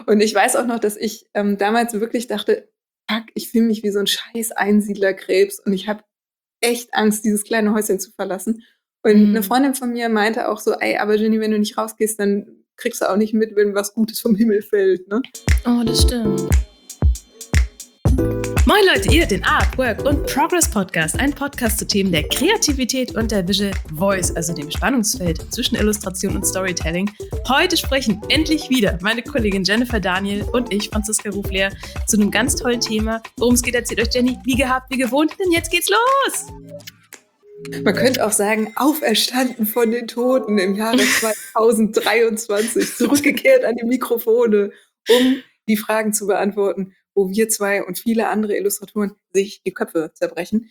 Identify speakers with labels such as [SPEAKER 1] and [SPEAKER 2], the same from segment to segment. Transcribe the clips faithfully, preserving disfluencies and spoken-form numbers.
[SPEAKER 1] Und ich weiß auch noch, dass ich ähm, damals wirklich dachte, fuck, ich fühle mich wie so ein scheiß Einsiedlerkrebs und ich habe echt Angst, dieses kleine Häuschen zu verlassen. Und eine
[SPEAKER 2] Mm.
[SPEAKER 1] Freundin von mir meinte auch so, ey, aber Jenny, wenn du nicht rausgehst, dann kriegst du auch nicht mit, wenn was Gutes vom Himmel fällt, ne?
[SPEAKER 2] Oh, das stimmt. Moin Leute, ihr hört den Art, Work und Progress Podcast, ein Podcast zu Themen der Kreativität und der Visual Voice, also dem Spannungsfeld zwischen Illustration und Storytelling. Heute sprechen endlich wieder meine Kollegin Jennifer Daniel und ich, Franziska Ruflehr, zu einem ganz tollen Thema. Worum es geht, erzählt euch Jenny, wie gehabt, wie gewohnt, denn jetzt geht's los!
[SPEAKER 1] Man könnte auch sagen, auferstanden von den Toten im Jahre zweitausenddreiundzwanzig, zurückgekehrt an die Mikrofone, um die Fragen zu beantworten, wo wir zwei und viele andere Illustratoren sich die Köpfe zerbrechen.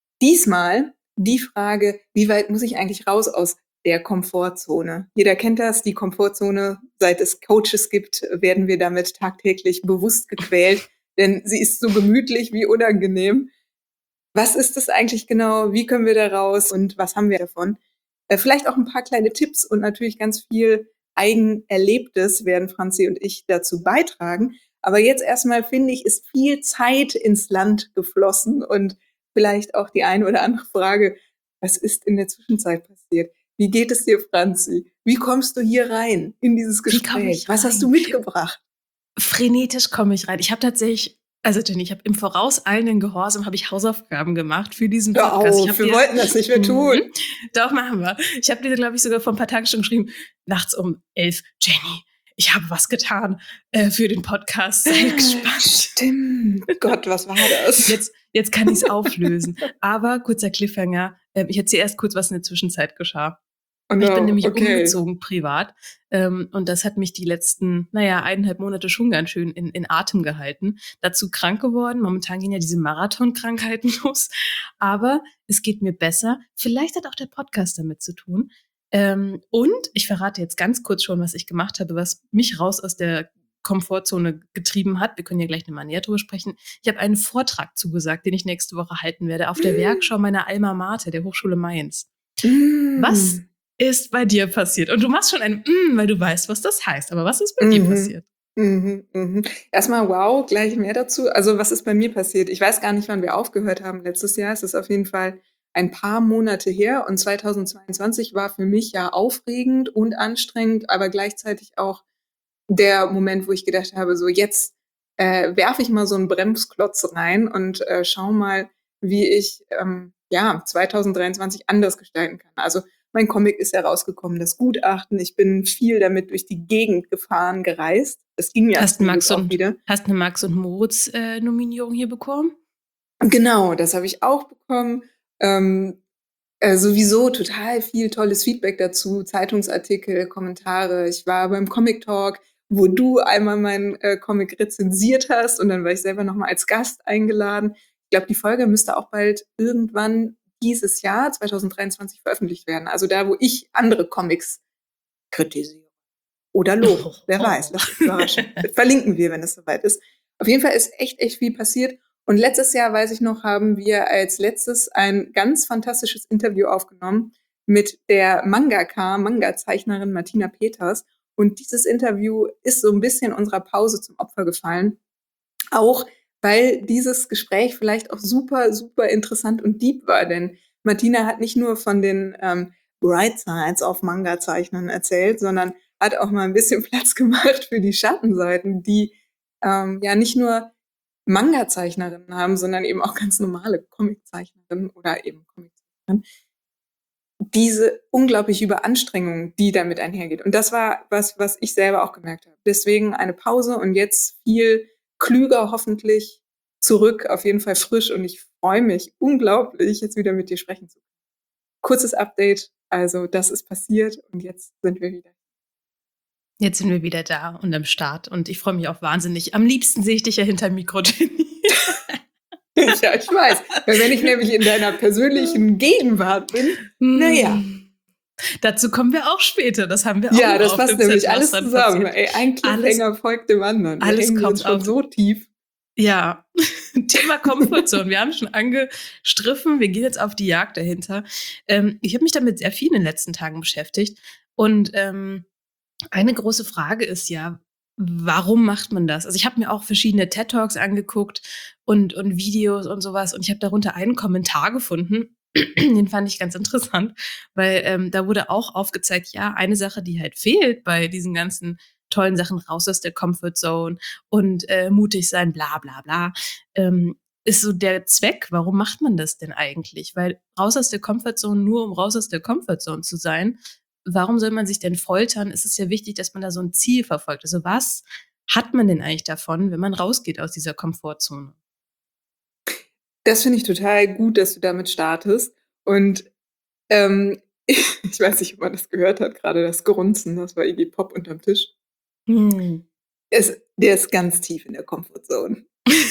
[SPEAKER 1] Diesmal die Frage, wie weit muss ich eigentlich raus aus der Komfortzone? Jeder kennt das, die Komfortzone, seit es Coaches gibt, werden wir damit tagtäglich bewusst gequält, denn sie ist so gemütlich wie unangenehm. Was ist das eigentlich genau? Wie können wir da raus? Und was haben wir davon? Äh, vielleicht auch ein paar kleine Tipps und natürlich ganz viel Eigenerlebtes werden Franzi und ich dazu beitragen. Aber jetzt erstmal, finde ich, ist viel Zeit ins Land geflossen und vielleicht auch die eine oder andere Frage, was ist in der Zwischenzeit passiert? Wie geht es dir, Franzi? Wie kommst du hier rein in dieses Gespräch? Was hast du mitgebracht?
[SPEAKER 2] Frenetisch komme ich rein. Ich habe tatsächlich, also Jenny, ich habe im vorauseilenden Gehorsam habe ich Hausaufgaben gemacht für diesen
[SPEAKER 1] Hör
[SPEAKER 2] Podcast.
[SPEAKER 1] auf,
[SPEAKER 2] ich hab
[SPEAKER 1] wir
[SPEAKER 2] dir,
[SPEAKER 1] wollten das nicht mehr tun.
[SPEAKER 2] Mhm. Doch, machen wir. Ich habe dir, glaube ich, sogar vor ein paar Tagen schon geschrieben, nachts um elf, Jenny, ich habe was getan äh, für den Podcast. Sei gespannt.
[SPEAKER 1] Stimmt. Gott, was war das?
[SPEAKER 2] Jetzt, jetzt kann ich es auflösen. Aber kurzer Cliffhanger, äh, ich erzähle erst kurz, was in der Zwischenzeit geschah.
[SPEAKER 1] Oh no,
[SPEAKER 2] ich bin nämlich
[SPEAKER 1] okay.
[SPEAKER 2] umgezogen privat ähm, und das hat mich die letzten, naja, eineinhalb Monate schon ganz schön in, in Atem gehalten. Dazu krank geworden. Momentan gehen ja diese Marathonkrankheiten los, aber es geht mir besser. Vielleicht hat auch der Podcast damit zu tun. Ähm, und ich verrate jetzt ganz kurz schon, was ich gemacht habe, was mich raus aus der Komfortzone getrieben hat. Wir können ja gleich nochmal näher drüber sprechen. Ich habe einen Vortrag zugesagt, den ich nächste Woche halten werde auf der Werkschau meiner Alma Mater, der Hochschule Mainz.
[SPEAKER 1] Mm.
[SPEAKER 2] Was ist bei dir passiert? Und du machst schon ein Mm, weil du weißt, was das heißt. Aber was ist bei mhm. dir passiert?
[SPEAKER 1] Mhm, mhm. Erstmal wow, gleich mehr dazu. Also was ist bei mir passiert? Ich weiß gar nicht, wann wir aufgehört haben letztes Jahr. Es ist auf jeden Fall ein paar Monate her. Und zweitausendzweiundzwanzig war für mich ja aufregend und anstrengend, aber gleichzeitig auch der Moment, wo ich gedacht habe, so jetzt äh, werfe ich mal so einen Bremsklotz rein und äh, schau mal, wie ich ähm, ja zweitausenddreiundzwanzig anders gestalten kann. Also mein Comic ist herausgekommen, das Gutachten. Ich bin viel damit durch die Gegend gefahren, gereist. Es ging ja
[SPEAKER 2] hast
[SPEAKER 1] zum
[SPEAKER 2] Max
[SPEAKER 1] Glück auch
[SPEAKER 2] und,
[SPEAKER 1] wieder.
[SPEAKER 2] Hast eine Max und Moritz äh, Nominierung hier bekommen?
[SPEAKER 1] Genau, das habe ich auch bekommen. Ähm, äh, sowieso total viel tolles Feedback dazu, Zeitungsartikel, Kommentare. Ich war beim Comic Talk, wo du einmal meinen äh, Comic rezensiert hast und dann war ich selber nochmal als Gast eingeladen. Ich glaube, die Folge müsste auch bald irgendwann dieses Jahr, zweitausenddreiundzwanzig, veröffentlicht werden. Also da, wo ich andere Comics kritisiere. Oder lobe. Oh, Wer oh. weiß, lass uns überraschen. Verlinken wir, wenn es soweit ist. Auf jeden Fall ist echt, echt viel passiert. Und letztes Jahr, weiß ich noch, haben wir als letztes ein ganz fantastisches Interview aufgenommen mit der Mangaka, Manga-Zeichnerin Martina Peters. Und dieses Interview ist so ein bisschen unserer Pause zum Opfer gefallen. Auch weil dieses Gespräch vielleicht auch super, super interessant und deep war. Denn Martina hat nicht nur von den ähm, Bright Sides auf Manga-Zeichnen erzählt, sondern hat auch mal ein bisschen Platz gemacht für die Schattenseiten, die ähm, ja nicht nur Manga-Zeichnerinnen haben, sondern eben auch ganz normale Comic-Zeichnerinnen oder eben Comic-Zeichnerinnen. Diese unglaubliche Überanstrengung, die damit einhergeht. Und das war was, was ich selber auch gemerkt habe. Deswegen eine Pause und jetzt viel klüger hoffentlich zurück, auf jeden Fall frisch. Und ich freue mich unglaublich, jetzt wieder mit dir sprechen zu können. Kurzes Update, also das ist passiert und jetzt sind wir wieder.
[SPEAKER 2] Jetzt sind wir wieder da und am Start und ich freue mich auch wahnsinnig. Am liebsten sehe ich dich ja hinter dem Mikro, Jenny.
[SPEAKER 1] Ja, ich weiß. Weil wenn ich nämlich in deiner persönlichen Gegenwart bin, mm. naja.
[SPEAKER 2] Dazu kommen wir auch später. Das haben wir auch
[SPEAKER 1] Ja, das passt nämlich alles zusammen. Ey, ein Cliffhanger
[SPEAKER 2] alles,
[SPEAKER 1] folgt dem anderen. Wir
[SPEAKER 2] alles
[SPEAKER 1] hängen
[SPEAKER 2] kommt
[SPEAKER 1] jetzt schon
[SPEAKER 2] auf.
[SPEAKER 1] so tief.
[SPEAKER 2] Ja, Thema Komfortzone. Wir haben schon angestriffen. Wir gehen jetzt auf die Jagd dahinter. Ähm, ich habe mich damit sehr viel in den letzten Tagen beschäftigt. Und ähm, eine große Frage ist ja, warum macht man das? Also ich habe mir auch verschiedene TED-Talks angeguckt und, und Videos und sowas und ich habe darunter einen Kommentar gefunden, den fand ich ganz interessant, weil ähm, da wurde auch aufgezeigt, ja, eine Sache, die halt fehlt bei diesen ganzen tollen Sachen, raus aus der Comfortzone und äh, mutig sein, bla bla bla, ähm, ist so der Zweck, warum macht man das denn eigentlich? Weil raus aus der Comfortzone, nur um raus aus der Comfortzone zu sein, warum soll man sich denn foltern? Es ist ja wichtig, dass man da so ein Ziel verfolgt. Also was hat man denn eigentlich davon, wenn man rausgeht aus dieser Komfortzone?
[SPEAKER 1] Das finde ich total gut, dass du damit startest. Und ähm, ich weiß nicht, ob man das gehört hat, gerade das Grunzen, das war Iggy Pop unterm Tisch.
[SPEAKER 2] Hm.
[SPEAKER 1] Es, der ist ganz tief in der Comfortzone.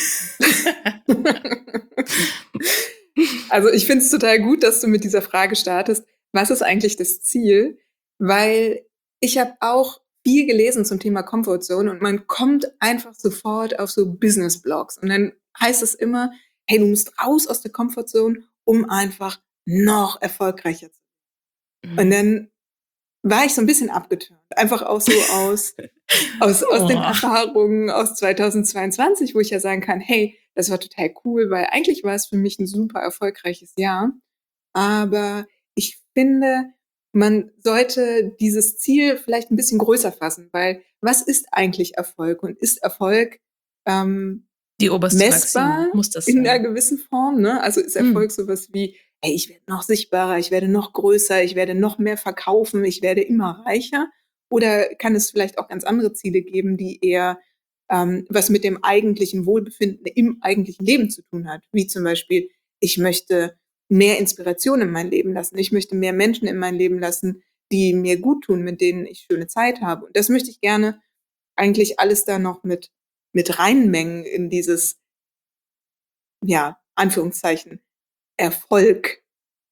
[SPEAKER 1] Also ich finde es total gut, dass du mit dieser Frage startest, was ist eigentlich das Ziel? Weil ich habe auch viel gelesen zum Thema Comfortzone und man kommt einfach sofort auf so Business-Blogs und dann heißt es immer, hey, du musst raus aus der Comfortzone, um einfach noch erfolgreicher zu sein. Und dann war ich so ein bisschen abgeturnt, einfach auch so aus aus aus den
[SPEAKER 2] Oh.
[SPEAKER 1] Erfahrungen aus zweitausendzweiundzwanzig, wo ich ja sagen kann: „Hey, das war total cool“, weil eigentlich war es für mich ein super erfolgreiches Jahr. Aber ich finde, man sollte dieses Ziel vielleicht ein bisschen größer fassen, weil was ist eigentlich Erfolg? Und ist Erfolg, ähm,
[SPEAKER 2] Die oberste Maximum
[SPEAKER 1] messbar
[SPEAKER 2] muss das
[SPEAKER 1] in einer
[SPEAKER 2] sein.
[SPEAKER 1] gewissen Form, ne? Also, ist
[SPEAKER 2] Hm.
[SPEAKER 1] Erfolg so was wie: „Hey, ich werde noch sichtbarer, ich werde noch größer, ich werde noch mehr verkaufen, ich werde immer reicher?“ Oder kann es vielleicht auch ganz andere Ziele geben, die eher, ähm, was mit dem eigentlichen Wohlbefinden im eigentlichen Leben zu tun hat? Wie zum Beispiel: „Ich möchte mehr Inspiration in mein Leben lassen. Ich möchte mehr Menschen in mein Leben lassen, die mir gut tun, mit denen ich schöne Zeit habe.“ Und das möchte ich gerne eigentlich alles da noch mit mit reinmengen in dieses, ja, Anführungszeichen, Erfolg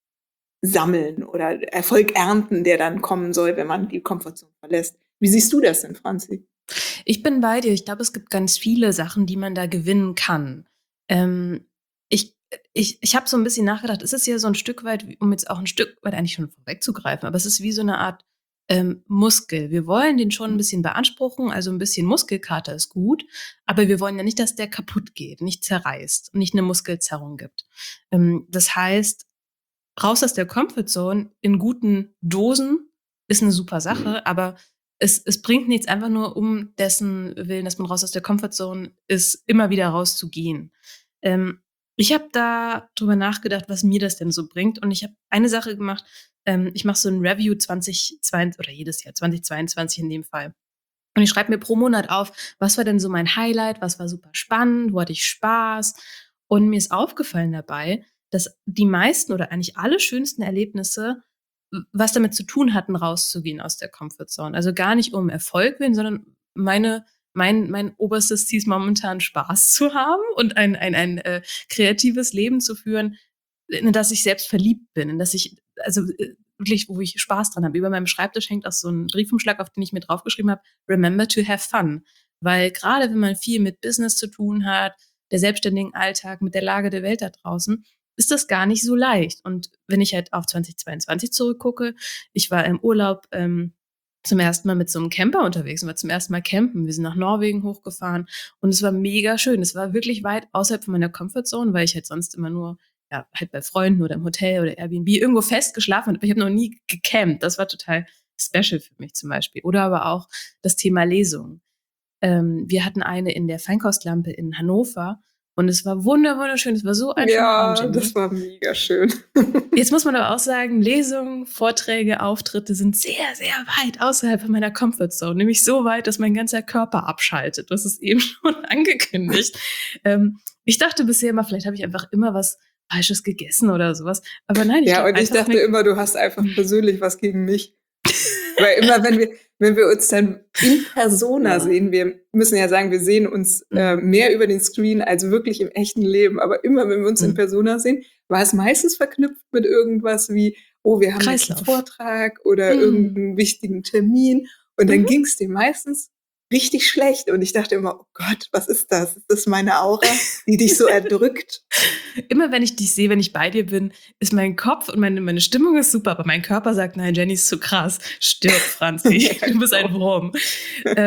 [SPEAKER 1] sammeln oder Erfolg ernten, der dann kommen soll, wenn man die Komfortzone verlässt. Wie siehst du das denn, Franzi?
[SPEAKER 2] Ich bin bei dir. Ich glaube, es gibt ganz viele Sachen, die man da gewinnen kann. Ähm, ich ich ich habe so ein bisschen nachgedacht, es ist ja so ein Stück weit, wie um jetzt auch ein Stück weit eigentlich schon vorwegzugreifen, aber es ist wie so eine Art, ähm, Muskel. Wir wollen den schon ein bisschen beanspruchen, also ein bisschen Muskelkater ist gut, aber wir wollen ja nicht, dass der kaputt geht, nicht zerreißt und nicht eine Muskelzerrung gibt. Ähm, das heißt, raus aus der Comfortzone in guten Dosen ist eine super Sache, aber es es bringt nichts, einfach nur um dessen Willen, dass man raus aus der Comfortzone ist, immer wieder rauszugehen. Ähm, ich habe da drüber nachgedacht, was mir das denn so bringt und ich habe eine Sache gemacht, ähm, ich mache so ein Review zwanzig zweiundzwanzig oder jedes Jahr zwanzig zweiundzwanzig in dem Fall. Und ich schreibe mir pro Monat auf, was war denn so mein Highlight, was war super spannend, wo hatte ich Spaß? Und mir ist aufgefallen dabei, dass die meisten oder eigentlich alle schönsten Erlebnisse w was damit zu tun hatten, rauszugehen aus der Comfortzone. Also gar nicht um Erfolg willen, sondern meine mein mein oberstes Ziel ist momentan Spaß zu haben und ein ein ein, äh, kreatives Leben zu führen, in das ich selbst verliebt bin, in das ich also, äh, wirklich, wo ich Spaß dran habe. Über meinem Schreibtisch hängt auch so ein Briefumschlag, auf den ich mir draufgeschrieben habe: „Remember to have fun.“ Weil gerade wenn man viel mit Business zu tun hat, der selbstständigen Alltag, mit der Lage der Welt da draußen, ist das gar nicht so leicht. Und wenn ich halt auf zwanzig zweiundzwanzig zurückgucke, ich war im Urlaub, ähm, zum ersten Mal mit so einem Camper unterwegs und war zum ersten Mal campen. Wir sind nach Norwegen hochgefahren und es war mega schön. Es war wirklich weit außerhalb von meiner Comfortzone, weil ich halt sonst immer nur ja, halt bei Freunden oder im Hotel oder Airbnb irgendwo fest geschlafen habe. Aber ich habe noch nie gecampt. Das war total special für mich zum Beispiel. Oder aber auch das Thema Lesung. Ähm, wir hatten eine in der Feinkostlampe in Hannover und es war wunder wunderschön. Es war so ein schöner Abend,
[SPEAKER 1] Ja, das
[SPEAKER 2] Jenny.
[SPEAKER 1] war mega schön.
[SPEAKER 2] Jetzt muss man aber auch sagen, Lesungen, Vorträge, Auftritte sind sehr, sehr weit außerhalb von meiner Comfortzone. Nämlich so weit, dass mein ganzer Körper abschaltet. Das ist eben schon angekündigt. Ähm, ich dachte bisher immer, vielleicht habe ich einfach immer was Falsches gegessen oder sowas. Aber nein, ich
[SPEAKER 1] Ja,
[SPEAKER 2] glaube
[SPEAKER 1] und ich
[SPEAKER 2] einfach,
[SPEAKER 1] dachte
[SPEAKER 2] mein
[SPEAKER 1] immer, du hast einfach persönlich was gegen mich. Weil immer, wenn wir, wenn wir uns dann in Persona
[SPEAKER 2] ja.
[SPEAKER 1] sehen, wir müssen ja sagen, wir sehen uns äh,
[SPEAKER 2] Mhm.
[SPEAKER 1] mehr über den Screen als wirklich im echten Leben. Aber immer, wenn wir uns in
[SPEAKER 2] Mhm.
[SPEAKER 1] Persona sehen, war es meistens verknüpft mit irgendwas wie, oh, wir haben jetzt einen
[SPEAKER 2] Kreislauf.
[SPEAKER 1] Vortrag oder
[SPEAKER 2] Mhm.
[SPEAKER 1] irgendeinen wichtigen Termin. Und dann
[SPEAKER 2] Mhm.
[SPEAKER 1] ging es dir meistens richtig schlecht. Und ich dachte immer, oh Gott, was ist das? Ist das meine Aura, die dich so erdrückt?
[SPEAKER 2] Immer wenn ich dich sehe, wenn ich bei dir bin, ist mein Kopf und meine, meine Stimmung ist super, aber mein Körper sagt, nein, Jenny ist zu krass. Stirb, Franzi.
[SPEAKER 1] Ja,
[SPEAKER 2] Du bist ein
[SPEAKER 1] genau.
[SPEAKER 2] Wurm. Ähm,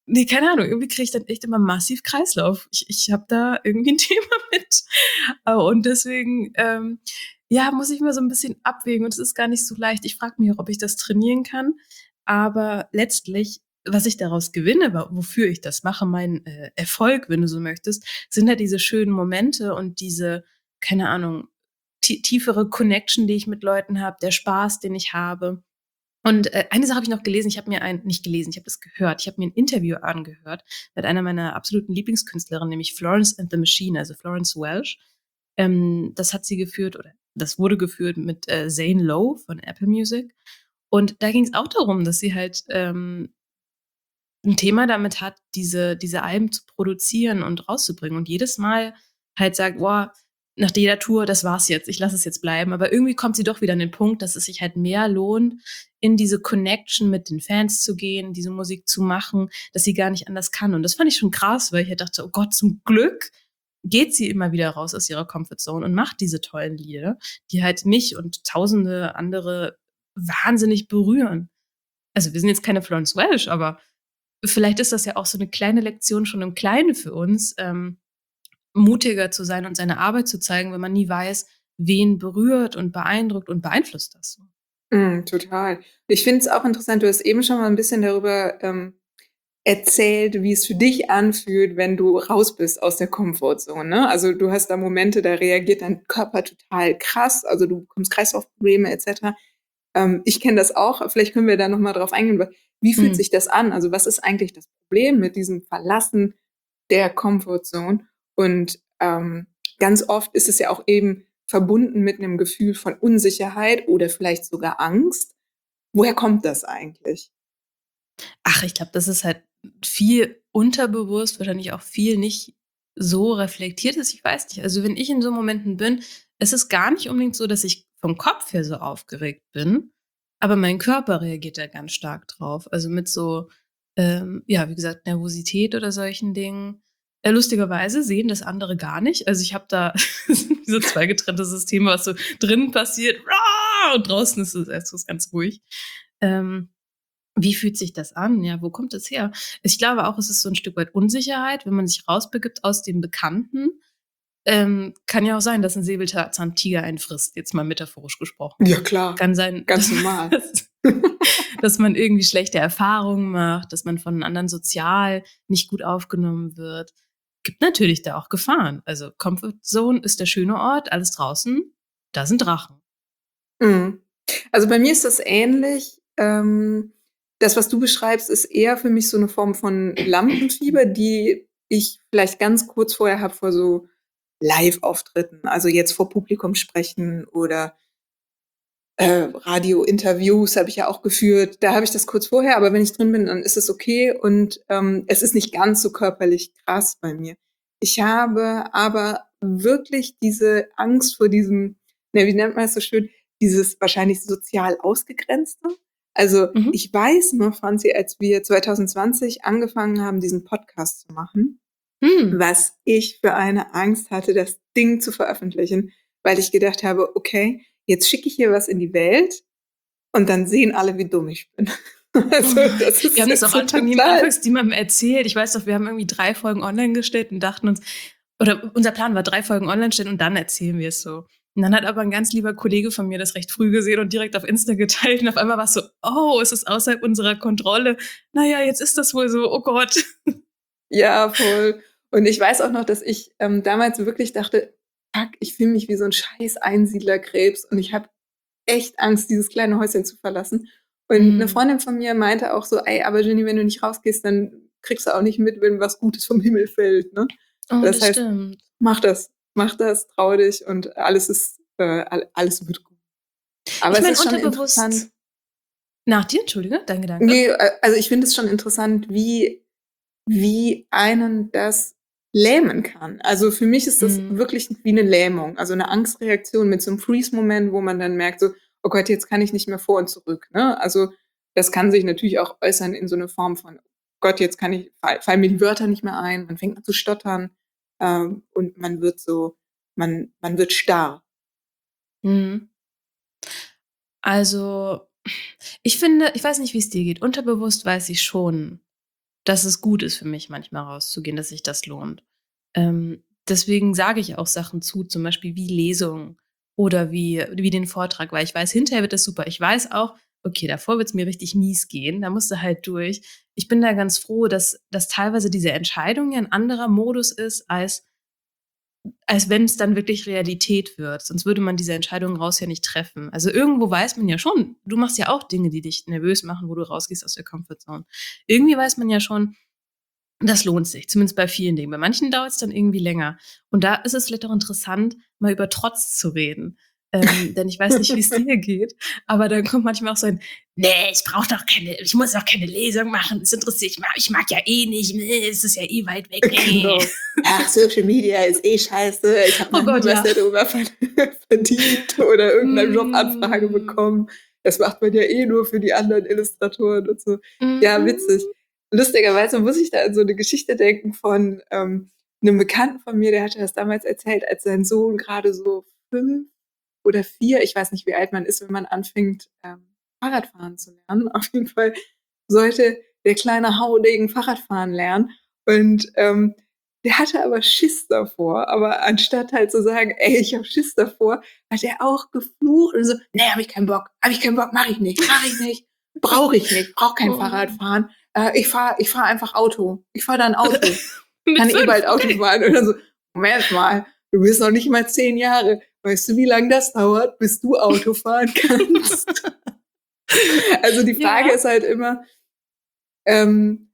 [SPEAKER 2] ne, keine Ahnung, irgendwie kriege ich dann echt immer massiv Kreislauf. Ich ich habe da irgendwie 'n Thema mit. Äh, und deswegen, ähm, ja, muss ich mal so 'n bisschen abwägen und es ist gar nicht so leicht. Ich frage mich auch, ob ich das trainieren kann, aber letztlich, was ich daraus gewinne, wa wofür ich das mache, mein, äh, Erfolg, wenn du so möchtest, sind halt diese schönen Momente und diese, keine Ahnung, tie tiefere Connection, die ich mit Leuten habe, der Spaß, den ich habe. Und, äh, eine Sache habe ich noch gelesen, ich habe mir ein nicht gelesen, ich habe das gehört. Ich habe mir 'n Interview angehört mit einer meiner absoluten Lieblingskünstlerinnen, nämlich Florence and the Machine, also Florence Welch. Ähm, das hat sie geführt oder das wurde geführt mit, äh, Zane Lowe von Apple Music. Und da ging's auch darum, dass sie halt, ähm 'n Thema damit hat, diese diese Alben zu produzieren und rauszubringen und jedes Mal halt sagt: „Boah, nach jeder Tour, das war's jetzt, ich lasse es jetzt bleiben.“ Aber irgendwie kommt sie doch wieder an den Punkt, dass es sich halt mehr lohnt, in diese Connection mit den Fans zu gehen, diese Musik zu machen, dass sie gar nicht anders kann. Und das fand ich schon krass, weil ich halt dachte: „Oh Gott, zum Glück geht sie immer wieder raus aus ihrer Comfort Zone und macht diese tollen Lieder, die halt mich und tausende andere wahnsinnig berühren.“ Also, wir sind jetzt keine Florence Welch, aber vielleicht ist das ja auch so 'ne kleine Lektion schon im Kleinen für uns, ähm, mutiger zu sein und seine Arbeit zu zeigen, wenn man nie weiß, wen berührt und beeindruckt und beeinflusst das so.
[SPEAKER 1] Mhm, total. Ich finde es auch interessant, du hast eben schon mal 'n bisschen darüber, ähm, erzählt, wie es für dich anfühlt, wenn du raus bist aus der Comfortzone, ne? Also, du hast da Momente, da reagiert dein Körper total krass, also, du bekommst Kreislaufprobleme et cetera. Ähm, ich kenne das auch, vielleicht können wir da noch mal drauf eingehen. Wa wie fühlt
[SPEAKER 2] Mhm.
[SPEAKER 1] sich das an? Also, was ist eigentlich das Problem mit diesem Verlassen der Comfortzone? Und, ähm, ganz oft ist es ja auch eben verbunden mit 'nem Gefühl von Unsicherheit oder vielleicht sogar Angst. Woher kommt das eigentlich?
[SPEAKER 2] Ach, ich glaube, das ist halt viel unterbewusst, wahrscheinlich auch viel nicht so Reflektiertes, ich weiß nicht. Also, wenn ich in so Momenten bin, es ist gar nicht unbedingt so, dass ich vom Kopf her so aufgeregt bin, aber mein Körper reagiert da ganz stark drauf. Also, mit so, ähm, ja, wie gesagt, Nervosität oder solchen Dingen. Äh, lustigerweise sehen das andere gar nicht. Also, ich habe da so zwei getrennte Systeme, was so drinnen passiert und draußen ist es erst so ganz ruhig. Ähm, wie fühlt sich das an? Ja, wo kommt das her? Ich glaube auch, es ist so 'n Stück weit Unsicherheit, wenn man sich rausbegibt aus dem Bekannten. Ähm, kann ja auch sein, dass 'n Säbelzahntiger einen frisst, jetzt mal metaphorisch gesprochen.
[SPEAKER 1] Ja klar,
[SPEAKER 2] Kann sein,
[SPEAKER 1] ganz
[SPEAKER 2] dass
[SPEAKER 1] normal.
[SPEAKER 2] dass man irgendwie schlechte Erfahrungen macht, dass man von anderen sozial nicht gut aufgenommen wird. Gibt natürlich da auch Gefahren. Also, Comfort Zone ist der schöne Ort, alles draußen, da sind Drachen.
[SPEAKER 1] Mhm. Also, bei mir ist das ähnlich. Ähm, das, was du beschreibst, ist eher für mich so 'ne Form von Lampenfieber, die ich vielleicht ganz kurz vorher habe vor so Liveauftritten, also, jetzt vor Publikum sprechen oder äh, Radiointerviews habe ich ja auch geführt. Da habe ich das kurz vorher, aber wenn ich drin bin, dann ist es okay und, ähm, es ist nicht ganz so körperlich krass bei mir. Ich habe aber wirklich diese Angst vor diesem, na, wie nennt man das so schön, dieses wahrscheinlich sozial Ausgegrenzte. Also,
[SPEAKER 2] Mhm.
[SPEAKER 1] ich weiß noch, Franzi, als wir zwanzig zwanzig angefangen haben, diesen Podcast zu machen,
[SPEAKER 2] Hm.
[SPEAKER 1] was ich für eine Angst hatte, das Ding zu veröffentlichen, weil ich gedacht habe: „Okay, jetzt schicke ich hier was in die Welt und dann sehen alle, wie dumm ich bin.“ Also, das
[SPEAKER 2] Wir
[SPEAKER 1] ist
[SPEAKER 2] haben das
[SPEAKER 1] jetzt
[SPEAKER 2] auch
[SPEAKER 1] so
[SPEAKER 2] Anfang nie
[SPEAKER 1] total
[SPEAKER 2] anfangs niemandem erzählt. Ich weiß noch, wir haben irgendwie drei Folgen online gestellt und dachten uns oder unser Plan war drei Folgen online stellen und dann erzählen wir es so. Und dann hat aber 'n ganz lieber Kollege von mir das recht früh gesehen und direkt auf Insta geteilt und auf einmal war's so: „Oh, es ist außerhalb unserer Kontrolle. Na ja, jetzt ist das wohl so. Oh Gott.“
[SPEAKER 1] Ja, voll. Und ich weiß auch noch, dass ich, ähm, damals wirklich dachte: „Fuck, ich fühle mich wie so 'n scheiß Einsiedlerkrebs und ich habe echt Angst, dieses kleine Häuschen zu verlassen.“ Und 'ne
[SPEAKER 2] Mhm.
[SPEAKER 1] Freundin von mir meinte auch so: „Ey, aber Jenny, wenn du nicht rausgehst, dann kriegst du auch nicht mit, wenn was Gutes vom Himmel fällt, ne?“
[SPEAKER 2] Oh,
[SPEAKER 1] Das
[SPEAKER 2] das
[SPEAKER 1] heißt,
[SPEAKER 2] stimmt.
[SPEAKER 1] mach das, mach das, trau dich und alles ist äh, all alles wird gut. Aber
[SPEAKER 2] Ich
[SPEAKER 1] es
[SPEAKER 2] meine,
[SPEAKER 1] ist schon interessant
[SPEAKER 2] unterbewusst nach dir, entschuldige, dein Gedanke.
[SPEAKER 1] Ne, äh, also, ich finde es schon interessant, wie wie einen das lähmen kann. Also, für mich ist das
[SPEAKER 2] Mhm.
[SPEAKER 1] wirklich wie 'ne Lähmung, also, 'ne Angstreaktion mit so 'nem Freeze-Moment, wo man dann merkt so: „Oh Gott, jetzt kann ich nicht mehr vor und zurück“, ne? Also, das kann sich natürlich auch äußern in so 'ne Form von: „Gott, jetzt kann ich fall fallen mir die Wörter nicht mehr ein.“ Man fängt an zu stottern, ähm, und man wird so man man wird starr.
[SPEAKER 2] Mhm. Also, ich finde ich weiß nicht, wie's dir geht. Unterbewusst weiß ich schon dass es gut ist für mich, manchmal rauszugehen, dass sich das lohnt. Ähm, deswegen sage ich auch Sachen zu, zum Beispiel wie Lesungen oder wie wie den Vortrag, weil ich weiß, hinterher wird das super. Ich weiß auch, okay, davor wird's mir richtig mies gehen, da musst du halt durch. Ich bin da ganz froh, dass dass teilweise diese Entscheidung ja 'n anderer Modus ist, als als wenn's dann wirklich Realität wird. Sonst würde man diese Entscheidung raus ja nicht treffen. Also, irgendwo weiß man ja schon, du machst ja auch Dinge, die dich nervös machen, wo du rausgehst aus der Comfort Zone. Irgendwie weiß man ja schon, das lohnt sich, zumindest bei vielen Dingen. Bei manchen dauert's dann irgendwie länger. Und da ist es vielleicht auch interessant, mal über Trotz zu reden. Ähm, denn ich weiß nicht, wie's dir geht, aber dann kommt manchmal auch so ein: „Ne, ich brauche doch keine ich muss doch keine Lesung machen. Es interessiert ich mag ich mag ja eh nicht, ne, es ist ja eh weit weg, ne."
[SPEAKER 1] Genau. Ach, Social Media ist eh scheiße. Ich habe
[SPEAKER 2] Oh
[SPEAKER 1] noch nie
[SPEAKER 2] Gott,
[SPEAKER 1] was
[SPEAKER 2] ja.
[SPEAKER 1] darüber ver verdient oder irgend 'ne Jobanfrage
[SPEAKER 2] Mm.
[SPEAKER 1] bekommen. Das macht man ja eh nur für die anderen Illustratoren und so. Ja, witzig.
[SPEAKER 2] Mhm.
[SPEAKER 1] Lustigerweise muss ich da an so 'ne Geschichte denken von, ähm, 'nem Bekannten von mir, der hatte das damals erzählt, als sein Sohn grade so fünf oder vier ich weiß nicht, wie alt man ist, wenn man anfängt, ähm, Fahrradfahren zu lernen. Auf jeden Fall sollte der kleine Haudegen Fahrradfahren lernen und, ähm, der hatte aber Schiss davor. Aber anstatt halt zu sagen: „Ey, ich habe Schiss davor", hat er auch geflucht und so: „Ne, habe ich keinen Bock, habe ich keinen Bock, mache ich nicht, mache ich nicht, brauche ich nicht, brauche kein
[SPEAKER 2] Oh.
[SPEAKER 1] Fahrradfahren. Äh, ich fahre ich fahre einfach Auto. Ich fahre dann Auto.
[SPEAKER 2] Mit
[SPEAKER 1] Kann eh
[SPEAKER 2] fünf,
[SPEAKER 1] bald Auto
[SPEAKER 2] okay.
[SPEAKER 1] fahren." Und dann so: „Moment mal, du bist noch nicht mal zehn Jahre. Weißt du, wie lang das dauert, bis du Auto fahren kannst?" Also, die Frage
[SPEAKER 2] Ja.
[SPEAKER 1] ist halt immer ähm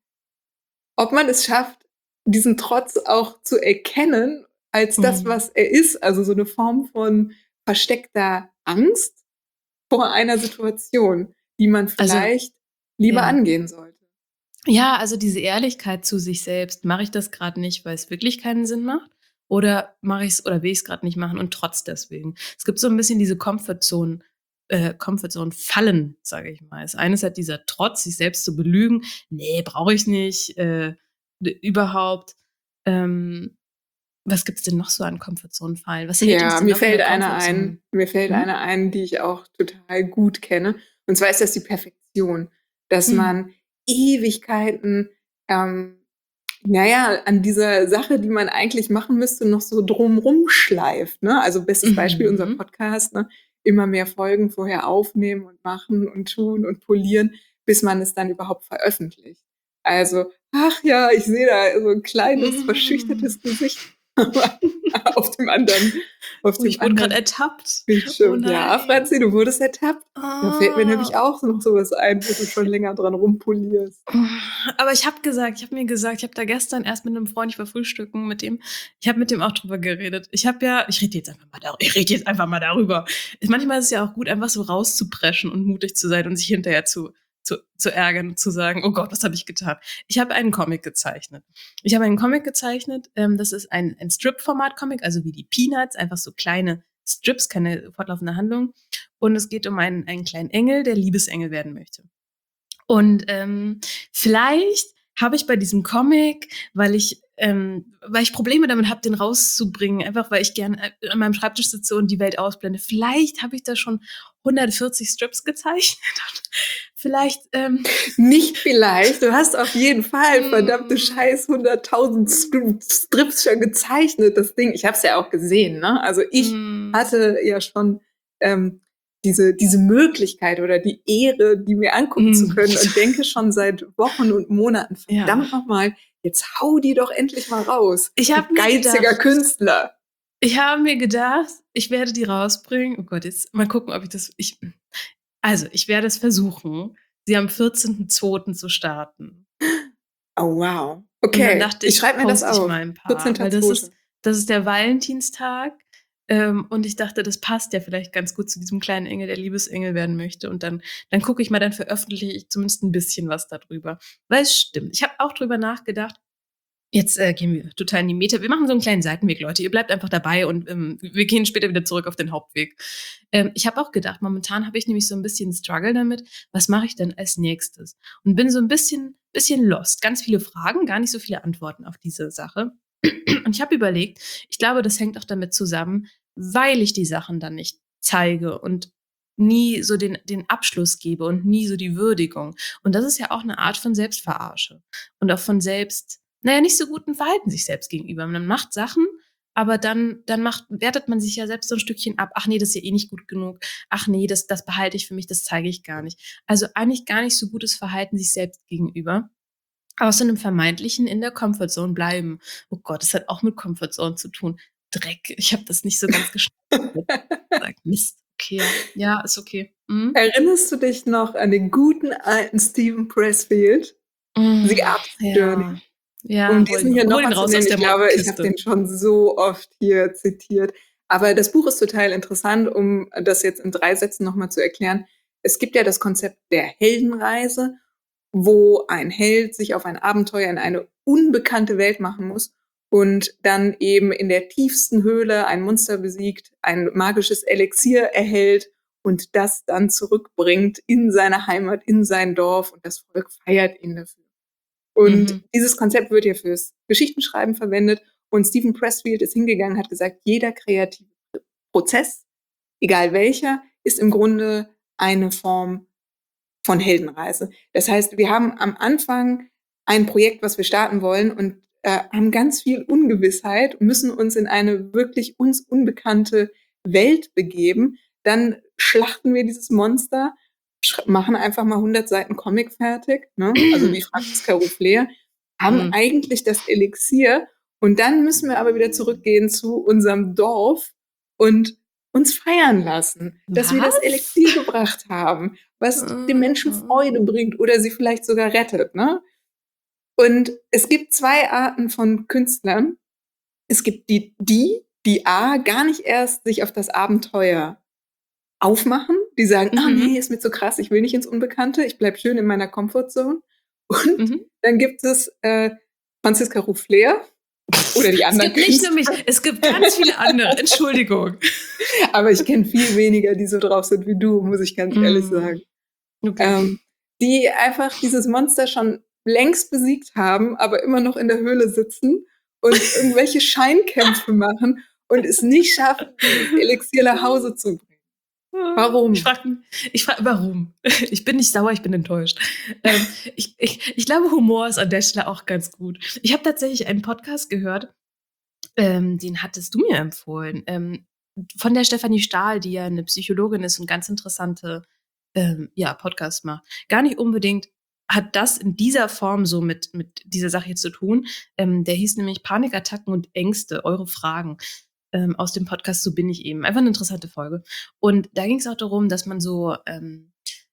[SPEAKER 1] ob man es schafft, diesen Trotz auch zu erkennen als das,
[SPEAKER 2] Mhm.
[SPEAKER 1] was er ist, also, so 'ne Form von versteckter Angst vor einer Situation, die man
[SPEAKER 2] Also
[SPEAKER 1] vielleicht lieber
[SPEAKER 2] ja.
[SPEAKER 1] angehen sollte.
[SPEAKER 2] Ja, also, diese Ehrlichkeit zu sich selbst. Mache ich das grad nicht, weil's wirklich keinen Sinn macht oder mache ich's oder will ich's grad nicht machen und trotz deswegen? Es gibt so 'n bisschen diese Comfortzone äh, Comfortzone-Fallen, sage ich mal. Das eine ist halt dieser Trotz, sich selbst zu belügen: „Ne, brauche ich nicht, äh, d überhaupt." Ähm, was gibt's denn noch so an Comfortzone-Fallen? Was hält uns
[SPEAKER 1] Ja,
[SPEAKER 2] denn
[SPEAKER 1] mir
[SPEAKER 2] noch in der
[SPEAKER 1] fällt eine
[SPEAKER 2] Comfortzone?
[SPEAKER 1] ein mir fällt
[SPEAKER 2] Mhm.
[SPEAKER 1] eine ein, die ich auch total gut kenne. Und zwar ist das die Perfektion, dass
[SPEAKER 2] Mhm.
[SPEAKER 1] man Ewigkeiten, ähm, na ja, an dieser Sache, die man eigentlich machen müsste, noch so drum rumschleift, ne? Also, bestes Beispiel unser
[SPEAKER 2] Mhm.
[SPEAKER 1] Podcast, ne? Immer mehr Folgen vorher aufnehmen und machen und tun und polieren, bis man es dann überhaupt veröffentlicht. Also, ach ja, ich sehe da so 'n kleines
[SPEAKER 2] Mhm.
[SPEAKER 1] verschüchtertes Gesicht auf dem anderen auf
[SPEAKER 2] Oh,
[SPEAKER 1] dem
[SPEAKER 2] ich wurde grad
[SPEAKER 1] anderen
[SPEAKER 2] ertappt. Oh
[SPEAKER 1] Bildschirm. Ja,
[SPEAKER 2] nein.
[SPEAKER 1] Franzi, du wurdest ertappt. Da fällt mir nämlich
[SPEAKER 2] Oh.
[SPEAKER 1] auch noch so was ein, wo du schon länger dran rumpolierst.
[SPEAKER 2] Aber ich habe gesagt ich habe mir gesagt ich habe da gestern erst mit 'nem Freund ich war frühstücken mit dem ich habe mit dem auch drüber geredet. Ich habe ja ich rede jetzt einfach mal dar ich rede jetzt einfach mal darüber. Manchmal ist es ja auch gut, einfach so rauszupreschen und mutig zu sein und sich hinterher zu zu zu ärgern und zu sagen: „Oh Gott, was habe ich getan?" Ich habe einen Comic gezeichnet. Ich habe einen Comic gezeichnet, ähm, das ist ein ein Strip-Format-Comic, also, wie die Peanuts, einfach so kleine Strips, keine fortlaufende Handlung. Und es geht um einen einen kleinen Engel, der Liebesengel werden möchte. Und, ähm, vielleicht habe ich bei diesem Comic, weil ich ähm, weil ich Probleme damit habe, den rauszubringen, einfach weil ich gern, äh, an meinem Schreibtisch sitze und die Welt ausblende. Vielleicht habe ich da schon hundertvierzig Strips gezeichnet und vielleicht, ähm
[SPEAKER 1] Nicht vielleicht, du hast auf jeden Fall verdammte
[SPEAKER 2] Hm.
[SPEAKER 1] Scheiß hunderttausend Stru Strips schon gezeichnet, das Ding. Ich habe es ja auch gesehen, ne? Also, ich
[SPEAKER 2] Mhm.
[SPEAKER 1] hatte ja schon, ähm, diese diese Möglichkeit oder die Ehre, die mir angucken zu
[SPEAKER 2] Mhm.
[SPEAKER 1] können und denke schon seit Wochen und Monaten:
[SPEAKER 2] Ja.
[SPEAKER 1] „Verdammt noch mal, jetzt hau die doch endlich mal raus,
[SPEAKER 2] Ich
[SPEAKER 1] du
[SPEAKER 2] habe mir
[SPEAKER 1] geiziger
[SPEAKER 2] gedacht
[SPEAKER 1] Künstler."
[SPEAKER 2] ich habe mir gedacht, ich werde die rausbringen. Oh Gott, jetzt mal gucken, ob ich das ich also, ich werde es versuchen, sie am vierzehnten zweiten zu starten.
[SPEAKER 1] Oh wow.
[SPEAKER 2] Und dann
[SPEAKER 1] Okay,
[SPEAKER 2] dachte
[SPEAKER 1] ich
[SPEAKER 2] ich,
[SPEAKER 1] schreibe mir das
[SPEAKER 2] poste ich
[SPEAKER 1] auf.
[SPEAKER 2] mal 'n paar,
[SPEAKER 1] vierzehnter
[SPEAKER 2] weil das
[SPEAKER 1] zweite
[SPEAKER 2] ist das ist der Valentinstag, ähm, und ich dachte, das passt ja vielleicht ganz gut zu diesem kleinen Engel, der Liebesengel werden möchte. Und dann dann gucke ich mal, dann veröffentliche ich zumindest 'n bisschen was da drüber. Weil es stimmt, ich habe auch drüber nachgedacht jetzt, äh, gehen wir total in die Meta wir machen so 'n kleinen Seitenweg, Leute. Ihr bleibt einfach dabei und, ähm, wir gehen später wieder zurück auf den Hauptweg. Ähm, ich habe auch gedacht, momentan habe ich nämlich so 'n bisschen Struggle damit, was mache ich denn als Nächstes? Und bin so 'n bisschen bisschen lost. Ganz viele Fragen, gar nicht so viele Antworten auf diese Sache. Und ich habe überlegt, ich glaube, das hängt auch damit zusammen, weil ich die Sachen dann nicht zeige und nie so den, den Abschluss gebe und nie so die Würdigung. Und das ist ja auch eine Art von Selbstverarsche und auch von selbst, naja, nicht so guten Verhalten sich selbst gegenüber. Man macht Sachen, aber dann, dann macht, wertet man sich ja selbst so ein Stückchen ab. Ach nee, das ist ja eh nicht gut genug. Ach nee, das, das behalte ich für mich, das zeige ich gar nicht. Also eigentlich gar nicht so gutes Verhalten sich selbst gegenüber. Aus einem vermeintlichen in der Comfortzone bleiben. Oh Gott, das hat auch mit Comfortzone zu tun. Dreck, ich habe das nicht so ganz geschnallt. Sagt, Mist, okay, ja, ist okay. Mhm.
[SPEAKER 1] Erinnerst du dich noch an den guten alten Steven Pressfield?
[SPEAKER 2] Mm,
[SPEAKER 1] The Artist Journey.
[SPEAKER 2] ja, ja,
[SPEAKER 1] Um
[SPEAKER 2] hol
[SPEAKER 1] diesen
[SPEAKER 2] ihn,
[SPEAKER 1] hier
[SPEAKER 2] hol
[SPEAKER 1] noch
[SPEAKER 2] ihn
[SPEAKER 1] mal zu
[SPEAKER 2] raus aus
[SPEAKER 1] nennen, ich
[SPEAKER 2] der
[SPEAKER 1] glaube, ich habe
[SPEAKER 2] Mottenkiste.
[SPEAKER 1] den schon so oft hier zitiert. Aber das Buch ist total interessant, um das jetzt in drei Sätzen noch mal zu erklären. Es gibt ja das Konzept der Heldenreise, wo ein Held sich auf ein Abenteuer in eine unbekannte Welt machen muss und dann eben in der tiefsten Höhle ein Monster besiegt, ein magisches Elixier erhält und das dann zurückbringt in seine Heimat, in sein Dorf, und das Volk feiert ihn dafür. Und
[SPEAKER 2] Mhm.
[SPEAKER 1] dieses Konzept wird ja fürs Geschichtenschreiben verwendet. Und Steven Pressfield ist hingegangen, hat gesagt, jeder kreative Prozess, egal welcher, ist im Grunde eine Form von Heldenreise. Das heißt, wir haben am Anfang ein Projekt, was wir starten wollen, und äh, haben ganz viel Ungewissheit und müssen uns in eine wirklich uns unbekannte Welt begeben. Dann schlachten wir dieses Monster, machen einfach mal hundert Seiten Comic fertig, ne? Also wie Franziska Rouflair, haben
[SPEAKER 2] Mhm.
[SPEAKER 1] eigentlich das Elixier, und dann müssen wir aber wieder zurückgehen zu unserem Dorf und uns feiern lassen, dass wir das
[SPEAKER 2] Was?
[SPEAKER 1] Elixier gebracht haben, was den Menschen Freude bringt oder sie vielleicht sogar rettet, ne? Und es gibt zwei Arten von Künstlern. Es gibt die, die, die A, gar nicht erst sich auf das Abenteuer aufmachen, die sagen, ah nee,
[SPEAKER 2] Mhm.
[SPEAKER 1] ist mir zu krass, ich will nicht ins Unbekannte, ich bleib schön in meiner Comfortzone. Und
[SPEAKER 2] Mhm.
[SPEAKER 1] dann gibt es äh, Franziska Rouflair oder die
[SPEAKER 2] Es
[SPEAKER 1] anderen
[SPEAKER 2] gibt nicht nur
[SPEAKER 1] Künstler.
[SPEAKER 2] mich, es gibt ganz viele andere. Entschuldigung.
[SPEAKER 1] Aber ich kenne viel weniger, die so drauf sind wie du, muss ich ganz ehrlich
[SPEAKER 2] Mm.
[SPEAKER 1] sagen.
[SPEAKER 2] Okay.
[SPEAKER 1] Ähm, die einfach dieses Monster schon längst besiegt haben, aber immer noch in der Höhle sitzen und irgendwelche Scheinkämpfe machen und es nicht schaffen, dieses Elixier nach Hause zu bringen.
[SPEAKER 2] Ich
[SPEAKER 1] Warum?
[SPEAKER 2] frage ich frag, warum? Ich bin nicht sauer, ich bin enttäuscht. Ähm, ich, ich, ich glaube, Humor ist an der Stelle auch ganz gut. Ich habe tatsächlich einen Podcast gehört, ähm, den hattest du mir empfohlen, ähm, von der Stefanie Stahl, die ja eine Psychologin ist und ganz interessante ähm, ja, Podcast macht. Gar nicht unbedingt hat das in dieser Form so mit, mit dieser Sache jetzt zu tun. Ähm, der hieß nämlich Panikattacken und Ängste, eure Fragen. Ähm, aus dem Podcast So bin ich eben. Einfach eine interessante Folge. Und da ging es auch darum, dass man so, ähm,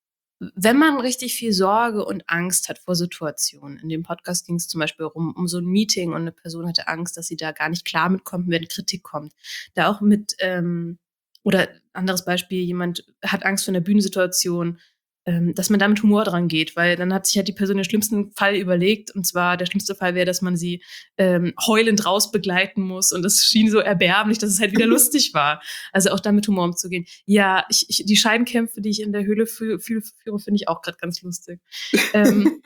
[SPEAKER 2] wenn man richtig viel Sorge und Angst hat vor Situationen, in dem Podcast ging es zum Beispiel um, um so ein Meeting und eine Person hatte Angst, dass sie da gar nicht klar mitkommt, wenn Kritik kommt. Da auch mit, ähm, oder anderes Beispiel, jemand hat Angst vor einer Bühnensituation, ähm, dass man da mit Humor dran geht, weil dann hat sich halt die Person den schlimmsten Fall überlegt, und zwar der schlimmste Fall wäre, dass man sie ähm, heulend raus begleiten muss, und das schien so erbärmlich, dass es halt wieder lustig war. Also auch da mit Humor umzugehen. Ja, ich, ich, die Scheinkämpfe, die ich in der Höhle führe, führe finde ich auch gerade ganz lustig. Ähm,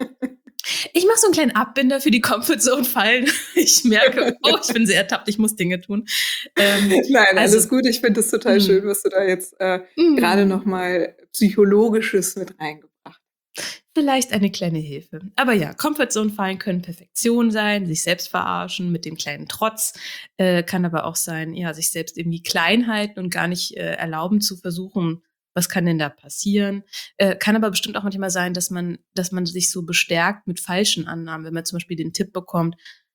[SPEAKER 2] ich mache so einen kleinen Abbinder für die Comfortzone-Fallen. Ich merke, oh, ich bin sehr ertappt, ich muss Dinge tun. Ähm,
[SPEAKER 1] Nein,
[SPEAKER 2] also,
[SPEAKER 1] alles gut. Ich finde es total schön,
[SPEAKER 2] mh,
[SPEAKER 1] was du da jetzt äh, gerade
[SPEAKER 2] mh,
[SPEAKER 1] noch mal Psychologisches mit reingebracht hast.
[SPEAKER 2] vielleicht eine kleine Hilfe. Aber ja, Comfortzone-Fallen können Perfektion sein, sich selbst verarschen mit dem kleinen Trotz. Äh, kann aber auch sein, ja, sich selbst irgendwie klein halten und gar nicht äh, erlauben zu versuchen, was kann denn da passieren. Äh, kann aber bestimmt auch manchmal sein, dass man, dass man sich so bestärkt mit falschen Annahmen, wenn man zum Beispiel den Tipp bekommt,